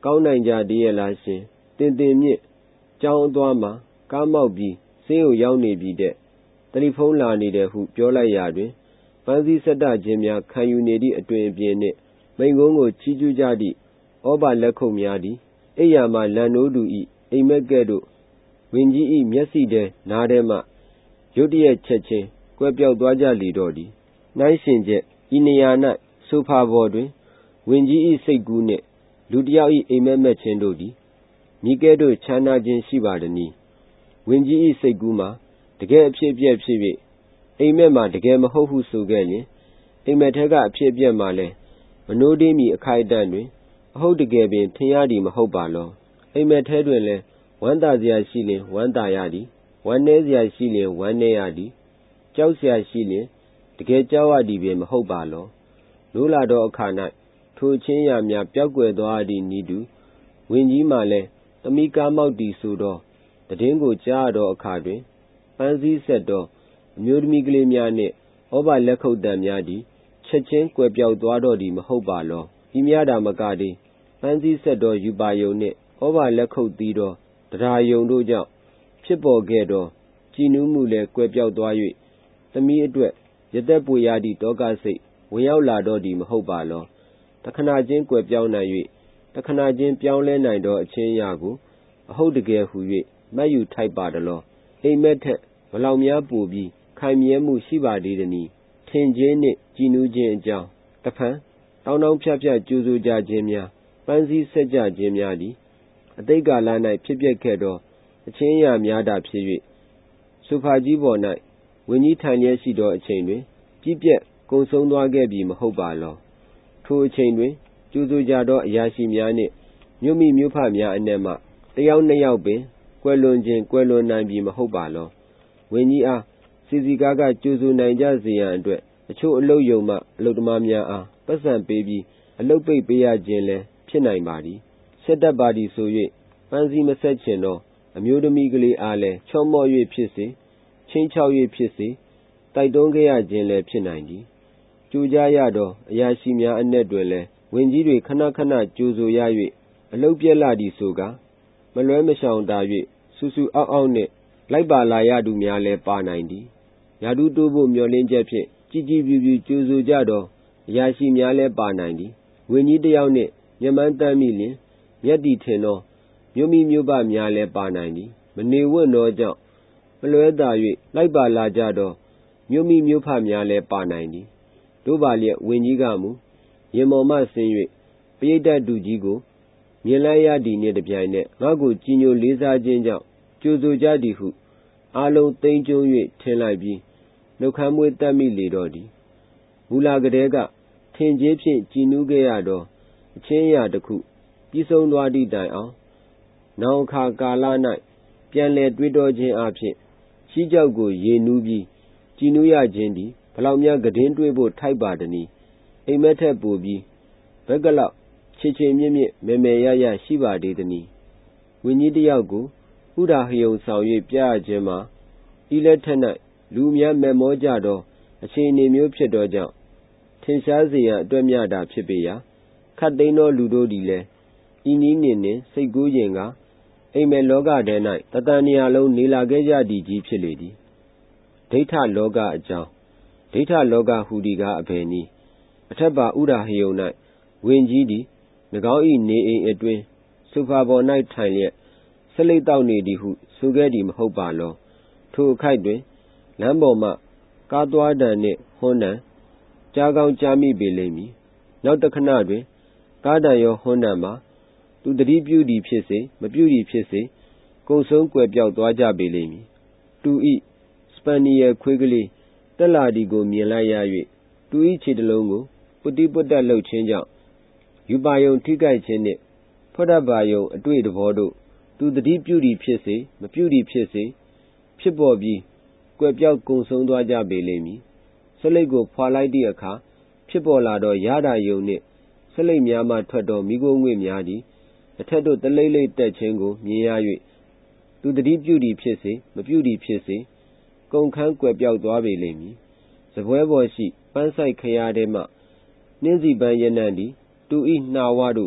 ကောင်းနိုင်ကြသေးရဲ့လားရှင်တင်တင်မြင့်ကျောင်းအသွားမှာကားမောက်ပြီးဆေးရုံရောက်နေပြီတဲ့တယ်လီဖုန်းလာနေတယ်ဟုပြောလိုက်ရာတွင်ပန်းစည်းဆက်တခြင်းများခံယူနေသည့်အတွင်အပြင်နှင့်မိန်ကုန်းကိုချီးကျူးကြသည့်ဩဘာလက်ခုပ်များသည်အိယာမှလန်နိုးသူ၏အိမ်မက်ကဲ့သို့ဝင်ကြီး၏မျက်စိထဲနားထဲမှရုတ်တရက်ချက်ချင်းကွယ်ပြောက်သွားကြလေတော့သည်နှိုင်းရှင်ချက်ဤနေရာ၌ဆိုဖာပေါ်တွင်ဝင်ကြီး၏စိတ်ကူးနှင့်လူတစ်ယောက်၏အိမ်မက်မက်ခြင်းတို့သည်မိကဲ့သို့ခြားနာခြင်းရှိပါသည်။ဝင်ကြီး၏စိတ်ကူးမှာတကယ်အဖြစ်အပျက်ဖြစ်၍အိမ်မက်မှာတကယ်မဟုတ်ဟုဆိုခဲ့ရင်အိမ်မက်ထဲကအဖြစ်အပျက်မှာလည်းမနိုးသေးမီအခိုက်အတန့်တွင်အဟုတ်တကယ်ပင်ထင်ရသည်မဟုတ်ပါလော။အိမ်မက်ထဲတွင်လည်းဝမ်းသာစရာရှိလျင်ဝမ်းသာရသည်ဝမ်းနည်းစရာရှိလျင်ဝမ်းနည်းရသည်ကြောက်စရာရှိလျင်တကယ်ကြောက်ရသည်ပင်မဟုတ်ပါလော။နိုးလာသောအခါ၌ထိုချင်းရာများပျောက်ကွယ်သွားသည့်ဤသူဝင်ကြီးမှလည်းသမီးကားမောက်သည်ဆိုသောတည်င်းကိုကြားရသောအခါတွင်ပန်းစည်းဆက်သောအမျိုးသမီးကလေးများနှင့်ဩဘာလက်ခုပ်တံများသည်ချက်ချင်းကွယ်ပြောက်သွားတော့သည်မဟုတ်ပါလော။ဤများသာမကသေးပန်းစည်းဆက်သောယူပါယုံနှင့်ဩဘာလက်ခုပ်သီးသောတရားယုံတို့ကြောင့်ဖြစ်ပေါ်ခဲ့သောကြည်နူးမှုလည်းကွယ်ပြောက်သွား၍သမီးအတွက်ရသက်ပွေရသည့်တောကစိတ်ဝင်ရောက်လာတော့သည်မဟုတ်ပါလော။တခဏချင်းကွယ်ပြောင်းနိုင်၍တခဏချင်းပြောင်းလဲနိုင်သောအချင်းအရာကိုအဟုတ်တကယ်ဟူ၍မှတ်ယူထိုက်ပါသလော။အိမ်မက်ထက်ဘလောက်များပိုပြီးခိုင်မြဲမှုရှိပါသေးသနည်းထင်ခြင်းနှင့်ကြည်နူးခြင်းအကြောင်းတဖန်တောင်းတောင်းဖြတ်ဖြတ်ကြိုးဆိုကြခြင်းများပန်းစည်းဆက်ကြခြင်းများသည်အတိတ်ကာလ၌ဖြစ်ပျက်ခဲ့သောအချင်းအရာများသာဖြစ်၍ဆိုဖာကြီးပေါ်၌ဝင်ကြီးထိုင်လျက်ရှိသောအချိန်တွင်ပြည့်ပြက်ကုံဆုံးသွားခဲ့ပြီမဟုတ်ပါလော။ထိုအချိန်တွင်ကြိုးဆိုကြသောအရာရှိများနှင့်မြို့မိမြို့ဖများအနက်မှတယောက်နှစ်ယောက်ပင်ကွယ်လွန်ခြင်းကွယ်လွန်နိုင်ပြီမဟုတ်ပါလော။ဝင်ကြီးအားစီစီကားကားကြိုးဆိုနိုင်ကြစေရန်အတွက်အချို့အလုပ်ယုံမှအလုပ်သမားများအားပတ်စံပေးပြီးအလုပ်ပိတ်ပေးရခြင်းလည်းဖြစ်နိုင်ပါသည်။ဆက်တတ်ပါသည်ဆို၍ပန်းစည်းမဆက်ချင်သောအမျိုးသမီးကလေးအားလည်းချော့မော့၍ဖြစ်စေချင်းချောက်၍ဖြစ်စေတိုက်တွန်းခဲ့ရခြင်းလည်းဖြစ်နိုင်သည်။ကြိုကြားရသောအရာရှိများအနက်တွင်လည်းဝင်ကြီးတွေခဏခဏကြိုးဆိုရ၍အလုပ်ပြက်လာသည်ဆိုကာမလွဲမရှောင်သာ၍စူစူအောက်အောက်နှင့်လိုက်ပါလာရသူများလည်းပါနိုင်သည်။ရာထူးတိုးဖို့မျှော်လင့်ချက်ဖြင့်ကြည်ကြည်ပြူပြူကြိုးဆိုကြသောအရာရှိများလည်းပါနိုင်သည်။ဝင်ကြီးတစ်ယောက်နှင့်မျက်မှန်းတမ်းမိလျှင်မျက်တီထင်သောမြို့မိမြို့ဖများလည်းပါနိုင်သည်။မနေဝံ့သောကြောင့်မလွဲသာ၍လိုက်ပါလာကြသောမြို့မိမြို့ဖများလည်းပါနိုင်သည်။တို့ပါလျက်ဝင်ကြီးကမူရင်ပေါ်မှဆင်း၍ပရိသတ်တူကြီးကိုမြင်လိုက်ရသည်နှင့်တပြိုင်နက်ငါ့ကိုကြည်ညိုလေးစားခြင်းကြောင့်ကြိုဆိုကြသည်ဟုအားလုံးသိမ်းကျုံး၍ထင်လိုက်ပြီးနှုတ်ခမ်းမွေးတတ်မိလေတော့သည်။မူလာကတည်းကထင်ကြေးဖြင့်ကြည်နူးခဲ့ရသောအချင်းအရာတစ်ခုပြီးဆုံးသွားသည့်တိုင်အောင်နောင်အခါကာလ၌ပြန်လည်တွေးတောခြင်းအပြင်ရှီးကြောက်ကိုရေနူးပြီးကြည်နူးရခြင်းသည်ဘလောက်များကဒင်းတွေးဖို့ထိုက်ပါသနည်းအိမ်မက်ထက်ပိုပြီးဘက်ကလောက်ချေချေမြင့်မြင့်မယ်မယ်ရရရှိပါသေးသနည်းဝင်းကြီးတစ်ယောက်ကိုဥဒါဟယုံဆောင်၍ပြရခြင်းမှာဤလက်ထက်၌လူများမဲ့မောကြသောအခြေအနေမျိုးဖြစ်သောကြောင့်ထင်ရှားစေရန်အတွက်များတာဖြစ်ပေရာခတ်သိမ်းသောလူတို့သည်လည်းဤနည်းနှင့်နှင့်စိတ်ကူးရင်ကအိမ်မက်လောကထဲ၌တတန်နေရာလုံးနေလာခဲ့ကြသည်ကြီးဖြစ်လေသည်ဒိဋ္ဌလောကအကြောင်းဒိဋ္ဌလောကဟူသည်ကားအဘယ်နည်းအထက်ပါဥဒါဟယုံ၌ဝင်းကြီးသည်၎င်း၏နေအိမ်အတွင်းဆိုဖာပေါ်၌ထိုင်လျက်ဆက်လိပ်တောက်နေသည်ဟုဆိုခဲ့သည်မဟုတ်ပါလောထိုအခိုက်တွင်လမ်းပေါ်မှကားသွားတံနှင့်ဟွန်းတံကြားကောင်းကြားမိပေလိမ့်မည်နောက်တစ်ခဏတွင်ကားတံရောဟွန်းတံမှာသူတတိပြုသည်ဖြစ်စေမပြုသည်ဖြစ်စေကုံဆုံးကွယ်ပြောက်သွားကြပေလိမ့်မည်သူ၏စပန်နီယယ်ခွေးကလေးတက်လာသည်ကိုမြင်လိုက်ရ၍သူ၏ခြေတစ်လုံးကိုပုတိပုတ္တလှုပ်ခြင်းကြောင့်ယူပါယုံထိခိုက်ခြင်းနှင့်ဖွက်တတ်ပါယုံအတွေ့သဘောတို့သူတတိပြုသည်ဖြစ်စေမပြုသည်ဖြစ်စေဖြစ်ပေါ်ပြီးကွယ်ပြောက်ကုံဆုံးသွားကြပေလိမ့်မည်ဆက်လိပ်ကိုဖွာလိုက်သည့်အခါဖြစ်ပေါ်လာသောရတာယုံနှင့်ဆက်လိပ်များမှထွက်သောမိခိုးငွေ့များသည်အထက်သို့တလိမ့်လိမ့်တက်ခြင်းကိုမြင်ရ၍သူတတိပြုသည်ဖြစ်စေမပြုသည်ဖြစ်စေကုန်ခန်းကွယ်ပြောက်သွားပေလိမ့်မည်စပွဲပေါ်ရှိပန်းဆိုင်ခရာထဲမှနှင်းစီပန်းရနံ့သည်သူ၏နှာဝတို့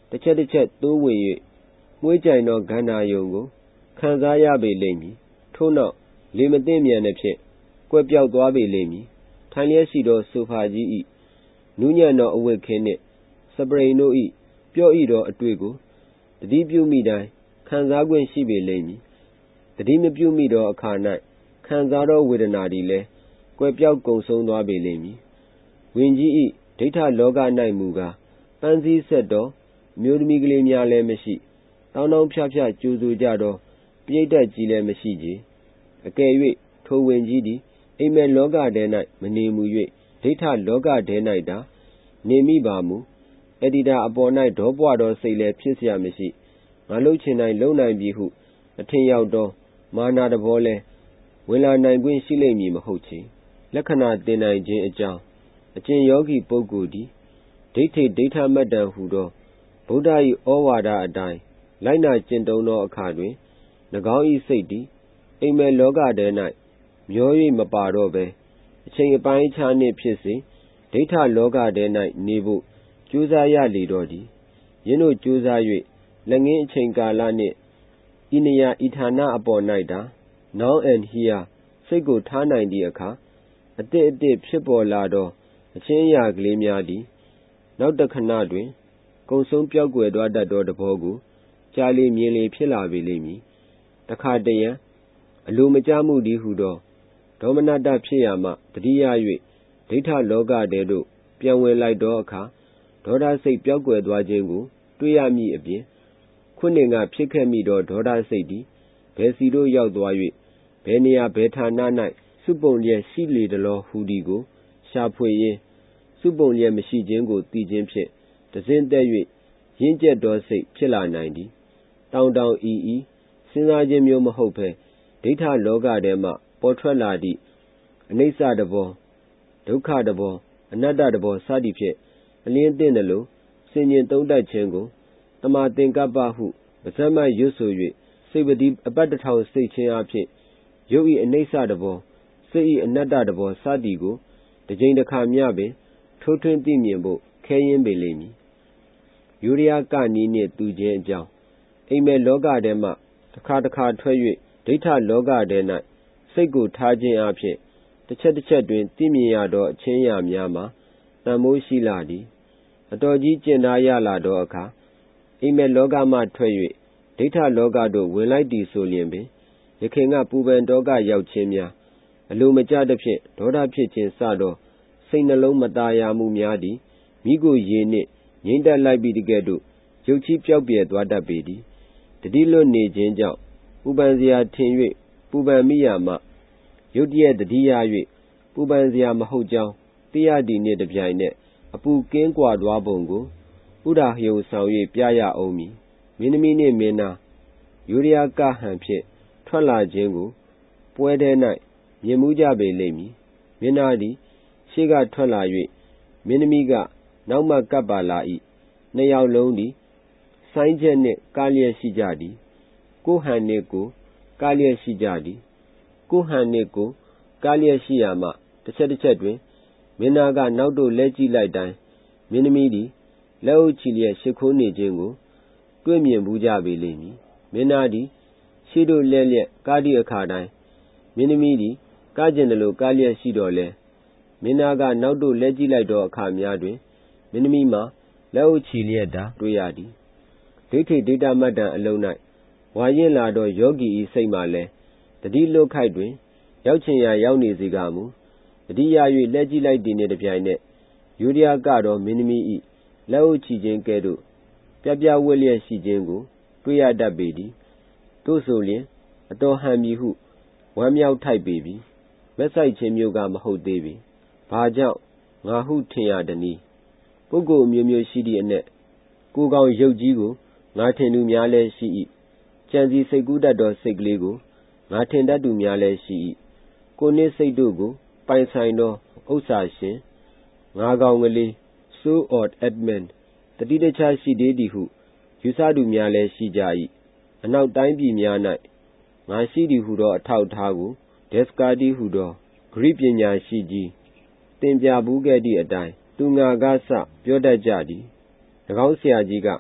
တစ်ချက်တစ်ချက်သိုးဝင်၍မွှေးကြိုင်သောကန္နာယုံကိုခံစားရပေလိမ့်မည်ထို့နောက်လေမသိမြန်သည်ဖြင့်ကွယ်ပြောက်သွားပေလိမ့်မည်ထိုင်လျက်ရှိသောဆိုဖာကြီး၏နူးညံ့သောအဝတ်ခင်းနှင့်စပရိန်တို့၏ပျော့ဤသောအတွေ့ကိုတတိပြုမိတိုင်းခံစားခွင့်ရှိပေလိမ့်မည်တတိမပြုမိသောအခါ၌ခံစားသောဝေဒနာသည်လည်းကွယ်ပြောက်ကုန်ဆုံးသွားပေလိမ့်မည်ဝိညာဉ်၏ဒိဋ္ဌလောက၌မူကားပန်းစည်းဆက်သောအမျိုးသမီးကလေးများလည်းမရှိတောင်းတောင်းဖြဖြကြိုဆိုကြသောပရိသတ်ကြီးလည်းမရှိကြအကယ်၍ထိုဝိညာဉ်သည်အိမ်မက်လောကထဲ၌မနေမူ၍ဒိဋ္ဌလောကထဲ၌သာနေမိပါမူအတ္တိတာအပေါ်၌ဒေါပွားသောစိတ်လည်းဖြစ်เสียမရှိငါလှုပ်ချင်တိုင်းလှုပ်နိုင်ပြီဟုအထင်ရောက်သောမာနတဘောလည်းဝင်လာနိုင်ခွင့်ရှိလိမ့်မည်မဟုတ်ချေလက္ခဏာတင်နိုင်ခြင်းအကြောင်းအကျင့်ယောဂီပုဂ္ဂိုလ်သည်ဒိဋ္ဌိဒိဋ္ဌမတ္တံဟူသောဗုဒ္ဓ၏ဩဝါဒအတိုင်းလိုက်နာကျင့်သုံးသောအခါတွင်၎င်း၏စိတ်သည်အိမ်မက်လောကထဲ၌မျော၍မပါတော့ဘဲအချိန်အပိုင်းအခြားနှင့်ဖြစ်စေဒိဋ္ဌလောကထဲ၌နေဖို့ကြိုးစားရလေတော့သည်ယင်းတို့ကြိုးစား၍လက်ငင်းအချိန်ကာလနှင့်ဤနေရာဤဌာနအပေါ်၌သာ now and here စိတ်ကိုထားနိုင်သည့်အခါအတိတ်အတိတ်ဖြစ်ပေါ်လာသောအချင်းအရာကလေးများသည်နောက်တခဏတွင်ကုံဆုံးပြောက်ကွယ်သွားတတ်သောသဘောကိုကြားလေမြင်လေဖြစ်လာပေလိမ့်မည်တခါတရံအလိုမကျမှုသည်ဟုသောဒေါမနတဖြစ်ရမှတတိယ၍ဒိဋ္ဌလောကထဲသို့ပြန်ဝင်လိုက်သောအခါဒေါသစိတ်ပြောက်ကွယ်သွားခြင်းကိုတွေ့ရမည်အပြင်ခုနှင်ကဖြစ်ခဲ့မိသောဒေါသစိတ်သည်ဘယ်စီသို့ရောက်သွား၍ဘယ်နေရာဘယ်ဌာန၌စုပုံလျက်ရှိလေသလောဟူသည်ကိုရှာဖွေရင်းစုပုံလျက်မရှိခြင်းကိုသိခြင်းဖြင့်တစင်းသက်၍ရင့်ကျက်သောစိတ်ဖြစ်လာနိုင်သည်တောင်တောင်ဤဤစဉ်းစားခြင်းမျိုးမဟုတ်ဘဲဒိဋ္ဌလောကထဲမှပေါ်ထွက်လာသည့်အနိစ္စတဘောဒုက္ခတဘောအနတ္တတဘောစသည်ဖြင့်အလင်းသိသလိုဆင်ញင်သုံးတတ်ခြင်းကိုတမာသင်္ကပ္ပဟုပါဇက်မှရွတ်ဆို၍စိတ်ပတိအပတ်တထောင်စိတ်ချင်းအဖြစ်ရုပ်၏အနိစ္စတဘောစိတ်၏အနတ္တတဘောစသည်ကိုတစ်ကြိမ်တစ်ခါမျှပင်ထိုးထွင်းသိမြင်ဖို့ခဲယဉ်းပေလိမ့်မည်ယူရိယကနီးနှင့်တူခြင်းအကြောင်းအိမ်မက်လောကထဲမှတစ်ခါတစ်ခါထွက်၍ဒိဋ္ဌလောကထဲ၌စိတ်ကိုထားခြင်းအဖြစ်တစ်ချက်တစ်ချက်တွင်သိမြင်ရသောအချင်းရာများမှာတန်မိုးရှိလာသည်အတော်ကြီးကျင့်သားရလာသောအခါအိမ်မက်လောကမှထွက်၍ဒိဋ္ဌလောကသို့ဝင်လိုက်သည်ဆိုလျင်ပင်ယခင်ကပူပန်တောကရောက်ခြင်းများအလိုမကျသဖြင့်ဒေါသဖြစ်ခြင်းစသောစိတ်နှလုံးမသားရမှုများသည်မိကိုရေနှင့်ငြိမ့်တက်လိုက်ပြီးတကဲ့သို့ရုပ်ချီးပြောက်ပြဲသွားတတ်ပေသည်တတိလွတ်နေခြင်းကြောင့်ပူပန်စရာထင်၍ပူပန်မိရာမှရုတ်တရက်တတိယ၍ပူပန်စရာမဟုတ်ကြောင်းသိရသည်နှင့်တပြိုင်နက်အပူကင်းကွာသွားပုံကိုဥဒါဟယုံဆောင်၍ပြရအောင်မည်မင်းသမီးနှင့်မင်းသားယူရိယကဟံဖြင့်ထွက်လာခြင်းကိုပွဲထဲ၌မြင်မှုကြပေလိမ့်မည်မင်းသားသည်ရှေ့ကထွက်လာ၍မင်းသမီးကနောက်မှကပ်ပါလာ၏နှစ်ယောက်လုံးသည်ဆိုင်းချက်နှင့်ကားလျက်ရှိကြသည်ကိုဟန်နှင့်ကိုကားလျက်ရှိကြသည်ကိုဟန်နှင့်ကိုကားလျက်ရှိရာမှတစ်ချက်တစ်ချက်တွင်မင်းသားကနောက်သို့လဲကြည့်လိုက်တိုင်းမင်းသမီးသည်လက်အုပ်ချီလျက်ရှိခိုးနေခြင်းကိုတွေ့မြင်ဘူးကြပေလိမ့်မည်မင်းသားသည်ရှေ့သို့လှည့်လျက်ကားသည့်အခါတိုင်းမင်းသမီးသည်ကားကျင်တယ်လို့ကားလျက်ရှိတော်လဲမင်းသားကနောက်သို့လဲကြည့်လိုက်သောအခါများတွင်မင်းသမီးမှာလက်အုပ်ချီလျက်သာတွေ့ရသည်ဒိဋ္ဌိဒိဋ္ဌမတ္တံအလုံး၌ဝါရင်လာသောယောဂီ၏စိတ်မှလည်းတတိလွတ်ခိုက်တွင်ရောက်ချင်ရာရောက်နေစေကမူတတိယ၍လက်ကြည့်လိုက်သည်နှင့်တပြိုင်နက်ယူရိယကတော့မင်းသမီး၏လက်အုပ်ချီခြင်းကဲ့သို့ပြပြဝတ်လျက်ရှိခြင်းကိုတွေ့ရတတ်ပေသည်တို့ဆိုလျင်အတော်ဟန်ပြီဟုဝမ်းမြောက်ထိုက်ပေပြီမက်ဆိုင်ခြင်းမျိုးကမဟုတ်သေးပေဘာကြောင့်ငါဟုထင်ရသည်နည်းပုဂ္ဂိုလ်မျိုးမျိုးရှိသည့်အနက်ကိုယ်ကောင်ရုပ်ကြီးကိုငါထင်သူများလည်းရှိ၏ကြံစီစိတ်ကူးတတ်သောစိတ်ကလေးကိုငါထင်တတ်သူများလည်းရှိ၏ကိုယ်နှင့်စိတ်တို့ကိုပိုင်ဆိုင်သောဥစ္စာရှင်ငါကောင်ကလေး so odd admin တတိတခြားရှိသေးသည်ဟုယူဆသူများလည်းရှိကြ၏အနောက်တိုင်းပြည်များ၌ငါရှိသည်ဟုသောအထောက်အထားကိုဒက်စကာတီဟုသောဂရိပညာရှိကြီးသင်ပြဘူးခဲ့သည့်အတိုင်းသူငါကစပြောတတ်ကြသည်၎င်းဆရာကြီးက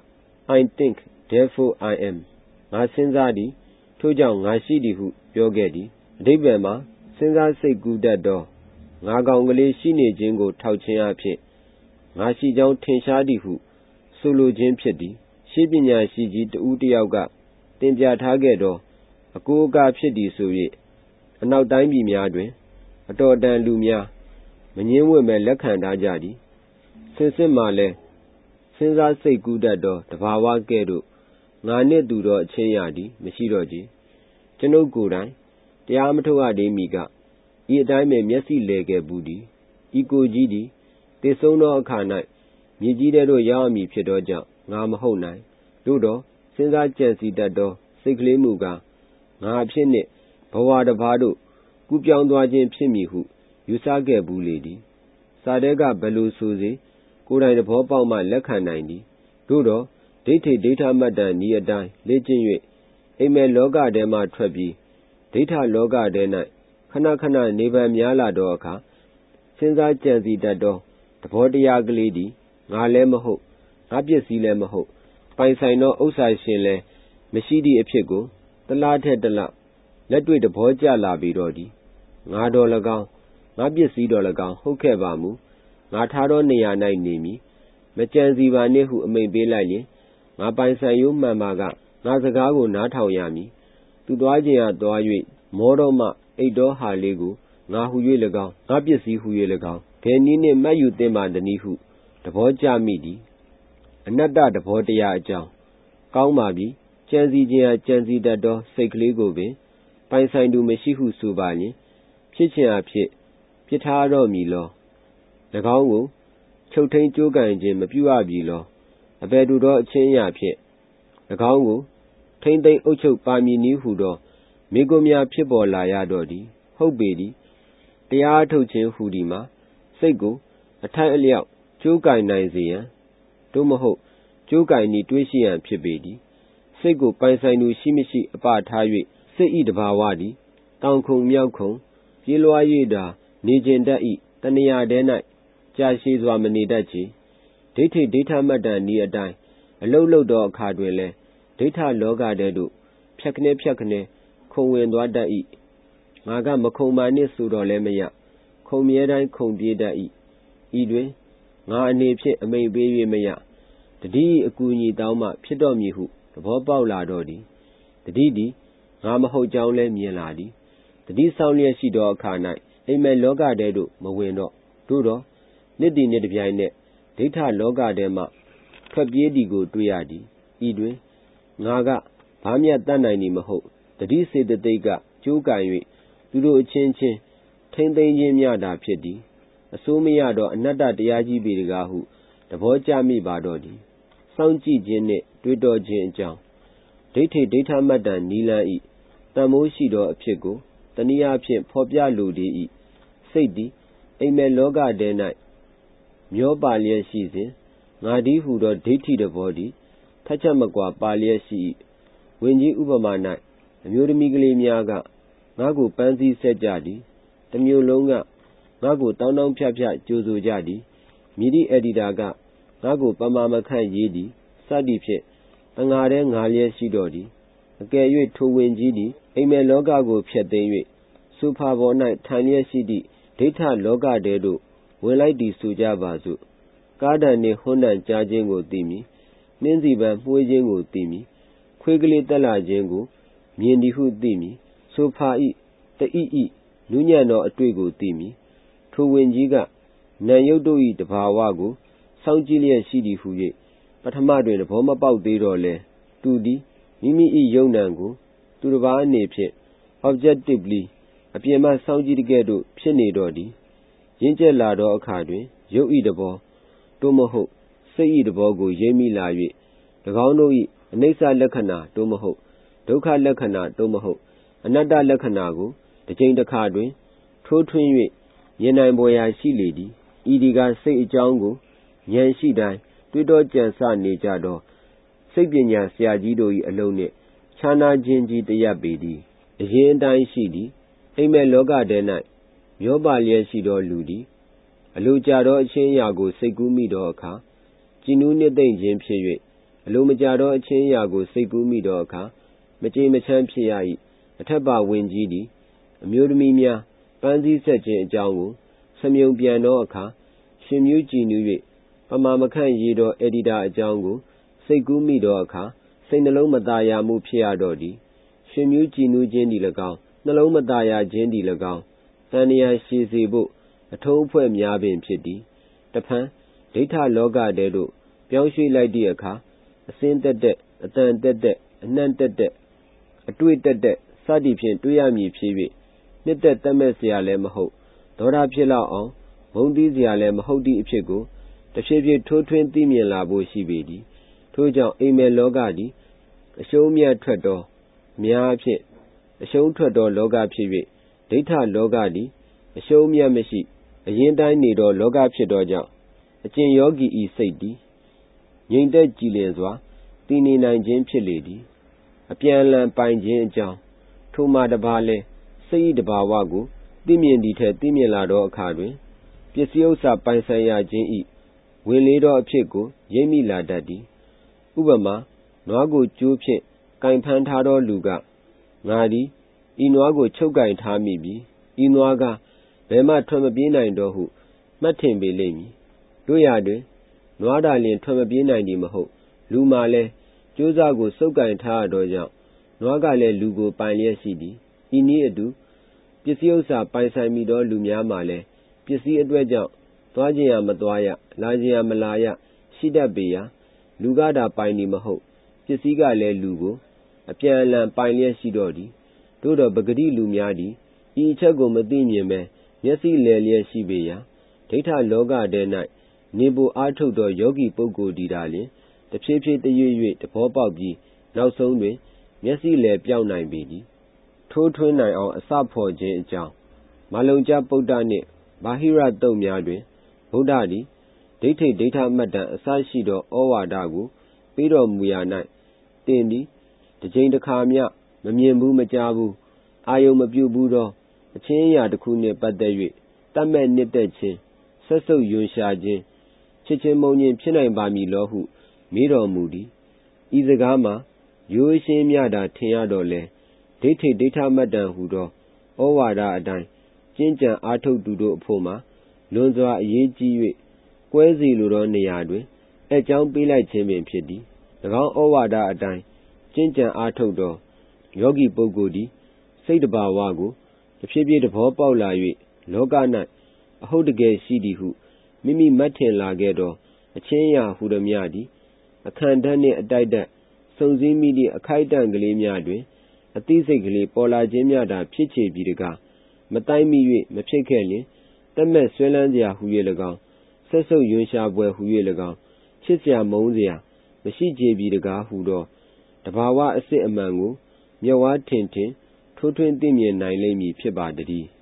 I think therefore I am ငါစဉ်းစားသည်ထို့ကြောင့်ငါရှိသည်ဟုပြောခဲ့သည်အဓိပ္ပာယ်မှာစဉ်းစားစိတ်ကူးတတ်သောငါကောင်ကလေးရှိနေခြင်းကိုထောက်ခြင်းအဖြစ်ငါရှိကြောင်းထင်ရှားသည်ဟုဆိုလိုခြင်းဖြစ်သည်ရှင်းပညာရှိကြီးတဦးတစ်ယောက်ကတင်ပြထားခဲ့သောအကိုအကာဖြစ်သည်ဆို၍အနောက်တိုင်းပြည်များတွင်အတော်တန်လူများမငင်းဝင့်မဲ့လက်ခံထားကြသည်စင်စစ်မှလည်းစဉ်းစားစိတ်ကူးတတ်သောတဘာဝကဲ့သို့ငါနှင့်တူသောအချင်းရာသည်မရှိတော့ကြကျွန်ုပ်ကိုယ်တိုင်တရားမထုတ်ရသေးမီကဤအတိုင်းပင်မျက်စိလဲခဲ့ဘူးသည်ဤကိုကြီးသည်သေဆုံးသောအခါ၌မြေကြီးထဲသို့ရောက်မည်ဖြစ်သောကြောင့်ငါမဟုတ်နိုင်သို့သောစဉ်းစားကြံစည်တတ်သောစိတ်ကလေးမူကားငါအဖြစ်နှင့်ဘဝတစ်ပါးသို့ကူးပြောင်းသွားခြင်းဖြစ်မည်ဟုယူဆခဲ့ဘူးလေသည်စာတဲကဘယ်လိုဆိုစေကိုယ်တိုင်သဘောပေါက်မှလက်ခံနိုင်သည်သို့သောဒိဋ္ဌိဒိဋ္ဌမတ္တဤအတိုင်းလေ့ကျင့်၍အိမ်မက်လောကထဲမှထွက်ပြီးဒိဋ္ဌလောကထဲ၌ခဏခဏနေပန်များလာသောအခါစဉ်းစားကြံစည်တတ်သောသဘောတရားကလေးသည်ငါလည်းမဟုတ်ငါပစ္စည်းလည်းမဟုတ်ပိုင်ဆိုင်သောဥစ္စာရှင်လည်းမရှိသည့်အဖြစ်ကိုတလားထက်တလလက်တွေ့သဘောကျလာပြီတော့သည်ငါတော်၎င်းငါပစ္စည်းတော်၎င်းဟုတ်ခဲ့ပါမူငါထားသောနေရာ၌နေမည်မကြံစီပါနှင့်ဟုအမိန့်ပေးလိုက်ရင်ငါပိုင်ဆိုင်ရိုးမှန်ပါကငါစကားကိုနားထောင်ရမည်သူသွားခြင်းဟာသွား၍မောတော့မှအိတ်တော်ဟာလေးကိုငါဟူ၍၎င်းငါပစ္စည်းဟူ၍၎င်းဂယ်နည်းနှင့်မှတ်ယူသင့်ပါသည်နည်းဟုသဘောကျမိသည်အနတ္တသဘောတရားအကြောင်းကောင်းပါပြီကြံစီခြင်းဟာကြံစီတတ်သောစိတ်ကလေးကိုပင်ပိုင်ဆိုင်သူမရှိဟုဆိုပါရင်ဖြစ်ခြင်းအဖြစ်ပြစ်ထားတော့မည်လော၎င်းကိုချုပ်ထိန်ကြိုးကန်ခြင်းမပြုရပြီလောအဘယ်သူသောအချင်းရာဖြင့်၎င်းကိုထိမ့်သိမ့်အုပ်ချုပ်ပါမည်နည်းဟုသောမိဂုံများဖြစ်ပေါ်လာရတော့သည်ဟုတ်ပေသည်တရားထုတ်ခြင်းဟူသည်မှာစိတ်ကိုအထိုက်အလျောက်ကြိုးကန်နိုင်စေရန်သို့မဟုတ်ကြိုးကန်ဤတွေးရှိရန်ဖြစ်ပေသည်စိတ်ကိုပိုင်ဆိုင်သူရှိမရှိအပထား၍စိတ်ဤတဘာဝသည်တောင်ခုံမြောက်ခုံပြေးလွှား၍သာနေခြင်းတတ်၏တဏှာထဲ၌ကြာရှည်စွာမနေတတ်ချေဒိဋ္ဌိဒိဋ္ဌမတ္တဤအတိုင်းအလုတ်လုတ်သောအခါတွင်လည်းဒိဋ္ဌလောကထဲသို့ဖြတ်ခနဲဖြတ်ခနဲခုံဝင်သွားတတ်၏ငါကမခုံပါနှင့်ဆိုတော့လည်းမရခုံမြဲတိုင်းခုံပြေးတတ်၏ဤတွင်ငါအနေဖြင့်အမိန်ပေး၍မရတတိအကူအညီတောင်းမှဖြစ်တော်မည်ဟုသဘောပေါက်လာတော့သည်တတိသည်ငါမဟုတ်ကြောင်းလည်းမြင်လာသည်တတိဆောင်လျက်ရှိသောအခါ၌အိမ်မက်လောကထဲသို့မဝင်တော့သို့တော့နှစ်တည်နှစ်တပြိုင်နက်ဒိဋ္ဌလောကထဲမှထွက်ပြေးသည်ကိုတွေ့ရသည်ဤတွင်ငါကဘာမျှတတ်နိုင်သည်မဟုတ်တတိစေတသိက်ကကြိုးကန်၍သူတို့အချင်းချင်းထိမ့်သိမ်းခြင်းများတာဖြစ်သည်အစိုးမရတော့အနတ္တတရားကြီးပေတကားဟုသဘောကျမိပါတော့သည်စောင့်ကြည့်ခြင်းနှင့်တွေးတောခြင်းအကြောင်းဒိဋ္ဌိဒိဋ္ဌမတ္တနီလန်းဤတန်မိုးရှိသောအဖြစ်ကိုတနည်းအားဖြင့်ဖော်ပြလိုသည်ဤစိတ်သည်အိမ်မက်လောကထဲ၌မျောပါလျက်ရှိစဉ်ငါဒီဟုသောဒိဋ္ဌိတဘောသည်ထက်ချက်မကွာပါလျက်ရှိ၏ဝိညာဉ်ဥပမာ၌အမျိုးသမီးကလေးများကငါကိုပန်းစည်းဆက်ကြသည်တမျိုးလုံးကငါကိုတောင်းတောင်းဖြတ်ဖြတ်ကြိုဆိုကြသည်မိဒီအက်ဒီတာကငါကိုပမာမခန့်ရေးသည်စသည်ဖြင့်တငါတဲ့ငါလျက်ရှိတော်သည်အကယ်၍ထိုဝင်ကြီးသည်အိမ်မက်လောကကိုဖျက်သိမ်း၍ဆိုဖာပေါ်၌ထိုင်လျက်ရှိသည့်ဒိဋ္ဌလောကထဲသို့ဝင်လိုက်သည်ဆိုကြပါစို့ကားတန်နှင့်ဟွန်းတန်ကြားခြင်းကိုသိမည်နှင်းစီပန်မှုေးခြင်းကိုသိမည်ခွေးကလေးတက်လာခြင်းကိုမြင်သည်ဟုသိမည်ဆိုဖာဤတဣဤနူးညံ့သောအတွေ့ကိုသိမည်ထိုဝင်ကြီးကနံရုပ်တို့၏တဘာဝကိုစောင့်ကြည့်လျက်ရှိသည်ဟု၍ပထမတွင်သဘောမပေါက်သေးတော့လဲသူသည်မိမိ၏ယုံနံကိုသူတစ်ပါးအနေဖြင့် objectively အပြင်မှစောင့်ကြည့်တဲ့ကဲ့သို့ဖြစ်နေတော့သည်ရင့်ကျက်လာသောအခါတွင်ရုပ်ဤတဘောသို့မဟုတ်စိတ်ဤတဘောကိုရိပ်မိလာ၍၎င်းတို့၏အနိစ္စလက္ခဏာသို့မဟုတ်ဒုက္ခလက္ခဏာသို့မဟုတ်အနတ္တလက္ခဏာကိုတစ်ချိန်တစ်ခါတွင်ထိုးထွင်း၍မြင်နိုင်ပေါ်ရာရှိလေသည်ဤဒီကစိတ်အကြောင်းကိုဉာဏ်ရှိတိုင်းတွေးတောကြံစနေကြသောစိတ်ပညာဆရာကြီးတို့၏အလုံးနှင့်ခြားနာခြင်းကြီးတရပ်ပေသည်အရင်အတိုင်းရှိသည်အိမ်မက်လောကထဲ၌မျောပါလျက်ရှိသောလူသည်အလိုကြသောအချင်းအရာကိုစိတ်ကူးမိသောအခါကြည်နူးနှစ်သိမ့်ခြင်းဖြစ်၍အလိုမကြသောအချင်းအရာကိုစိတ်ကူးမိသောအခါမကြေမချမ်းဖြစ်ရ၏အထက်ပါဝင်ကြီးသည်အမျိုးသမီးများပန်းစည်းဆက်ခြင်းအကြောင်းကိုစမြုံပြန်သောအခါရှင်မြူးကြည်နူး၍ပမာမခန့်ရေးသောအေဒီတာအကြောင်းကိုစိတ်ကူးမိသောအခါစိတ်နှလုံးမသာယာမှုဖြစ်ရတော့သည်ရှင်မြူးကြည်နူးခြင်းသည်၎င်းနှလုံးမသာယာခြင်းသည်၎င်းတန်ရာရှည်စေဖို့အထုံးအဖွဲ့များပင်ဖြစ်သည်တဖန်ဒိဋ္ဌလောကတဲသို့ပြောင်းရွှေ့လိုက်သည့်အခါအစင်းတက်တက်အတန်တက်တက်အနှံ့တက်တက်အတွေ့တက်တက်စသည်ဖြင့်တွေ့ရမည်ဖြစ်၍နှစ်သက်တတ်မဲ့เสียလည်းမဟုတ်ဒေါသဖြစ်လောက်အောင်မုန်းတီးเสียလည်းမဟုတ်သည့်အဖြစ်ကိုတဖြည်းဖြည်းထိုးထွင်းသိမြင်လာဖို့ရှိပေသည်ထို့ကြောင့်အိမ်မက်လောကသည်အရှုံးမြတ်ထွက်သောအများအဖြစ်အရှုံးထွက်သောလောကဖြစ်၍ဒိဋ္ဌလောကသည်အရှုံးမြတ်မရှိအရင်တိုင်းနေသောလောကဖြစ်သောကြောင့်အကျင့်ယောဂီဤစိတ်သည်ငြိမ်သက်ကြည်လင်စွာတည်နေနိုင်ခြင်းဖြစ်လေသည်အပြန်အလှန်ပိုင်ခြင်းအကြောင်းထိုမှတပါးလဲစိတ်ဤတဘာဝကိုသိမြင်သည်ထက်သိမြင်လာသောအခါတွင်ပစ္စည်းဥစ္စာပိုင်ဆိုင်ရခြင်းဤဝင်လေသောအဖြစ်ကိုရိပ်မိလာတတ်သည်ဥပမာနွားကိုကြိုးဖြင့်ကင်ဖမ်းထားသောလူကငါသည်ဤနွားကိုချုပ်ကင်ထားမိပြီဤနွားကဘယ်မှထွက်မပြေးနိုင်တော့ဟုမှတ်ထင်ပေလိမ့်မည်တို့ရာတွင်နွားသာလျှင်ထွက်မပြေးနိုင်သည်မဟုတ်လူမှလည်းကြိုးစားကိုစုပ်ကင်ထားရသောကြောင့်နွားကလည်းလူကိုပိုင်လျက်ရှိသည်ဤနည်းအတူပစ္စည်းဥစ္စာပိုင်ဆိုင်မိသောလူများမှလည်းပစ္စည်းအတွက်ကြောင့်သွားခြင်းရမသွားရလာခြင်းရမလာရရှိတတ်ပေရာလူကသာပိုင်သည်မဟုတ်ပစ္စည်းကလည်းလူကိုအပြန်အလှန်ပိုင်လျက်ရှိတော့သည်သို့သောပဂတိလူများသည်ဤအချက်ကိုမသိမြင်ပဲမျက်စိလည်လျက်ရှိပေရာဒိဋ္ဌလောကထဲ၌နေပိုအားထုတ်သောယောဂီပုဂ္ဂိုလ်ဒီသာလျှင်တဖြည်းဖြည်းတရွေ့ရွေ့တဘောပေါက်ပြီးနောက်ဆုံးတွင်မျက်စိလည်ပြောင်းနိုင်ပေသည်ထိုးထွင်းနိုင်အောင်အစဖော်ခြင်းအကြောင်းမာလုံကျပုဒ္ဒနှင့်ဘာဟိရတုတ်များတွင်ဗုဒ္ဓသည်ဒိဋ္ဌိဒိဋ္ဌမှတ်တံအစရှိသောဩဝါဒကိုပေးတော်မူရာ၌သင်သည်တစ်ကြိမ်တစ်ခါမျှမမြင်ဘူးမကြားဘူးအာယုံမပြုဘူးသောအချင်းအရာတစ်ခုနှင့်ပတ်သက်၍တတ်မဲ့နှစ်သက်ခြင်းဆက်ဆုပ်ယွန်ရှာခြင်းချစ်ချင်းမုန်းခြင်းဖြစ်နိုင်ပါမည်လောဟုမေးတော်မူသည်ဤစကားမှာရိုးရှင်းမြတာထင်ရတော့လဲဒိဋ္ဌိဒိဋ္ဌမှတ်တံဟူသောဩဝါဒအတိုင်းကျင့်ကြံအားထုတ်သူတို့အဖို့မှာလွန်စွာအရေးကြီး၍ကွဲစီလိုသောနေရာတွင်အကြောင်းပေးလိုက်ခြင်းပင်ဖြစ်သည်၎င်းဩဝါဒအတိုင်းကျင့်ကြံအားထုတ်သောယောဂီပုဂ္ဂိုလ်သည်စိတ်တဘာဝကိုတဖြည်းဖြည်းသဘောပေါက်လာ၍လောက၌အဟုတ်တကယ်ရှိသည်ဟုမိမိမှတ်ထင်လာခဲ့သောအချင်းအရာဟူသည်များသည်အခန္ဓာနှင့်အတိုက်တိုက်စုံစည်းမိသည့်အခိုက်အတန့်ကလေးများတွင်အသိစိတ်ကလေးပေါ်လာခြင်းများသာဖြစ်ချေပြီးတကားမတိုင်းမိ၍မဖြစ်ခဲ့လျင်တတ်မဲ့ဆွဲလန်းစရာဟူ၍၎င်းဆက်ဆုပ်ယွန်ရှာပွဲဟူ၍၎င်းချစ်စရာမုန်းစရာမရှိချေပြီးတကားဟူသောတဘာဝအစစ်အမှန်ကိုမျက်ဝါးထင်ထင်ထိုးထွင်းသိမြင်နိုင်လိမ့်မည်ဖြစ်ပါတည်း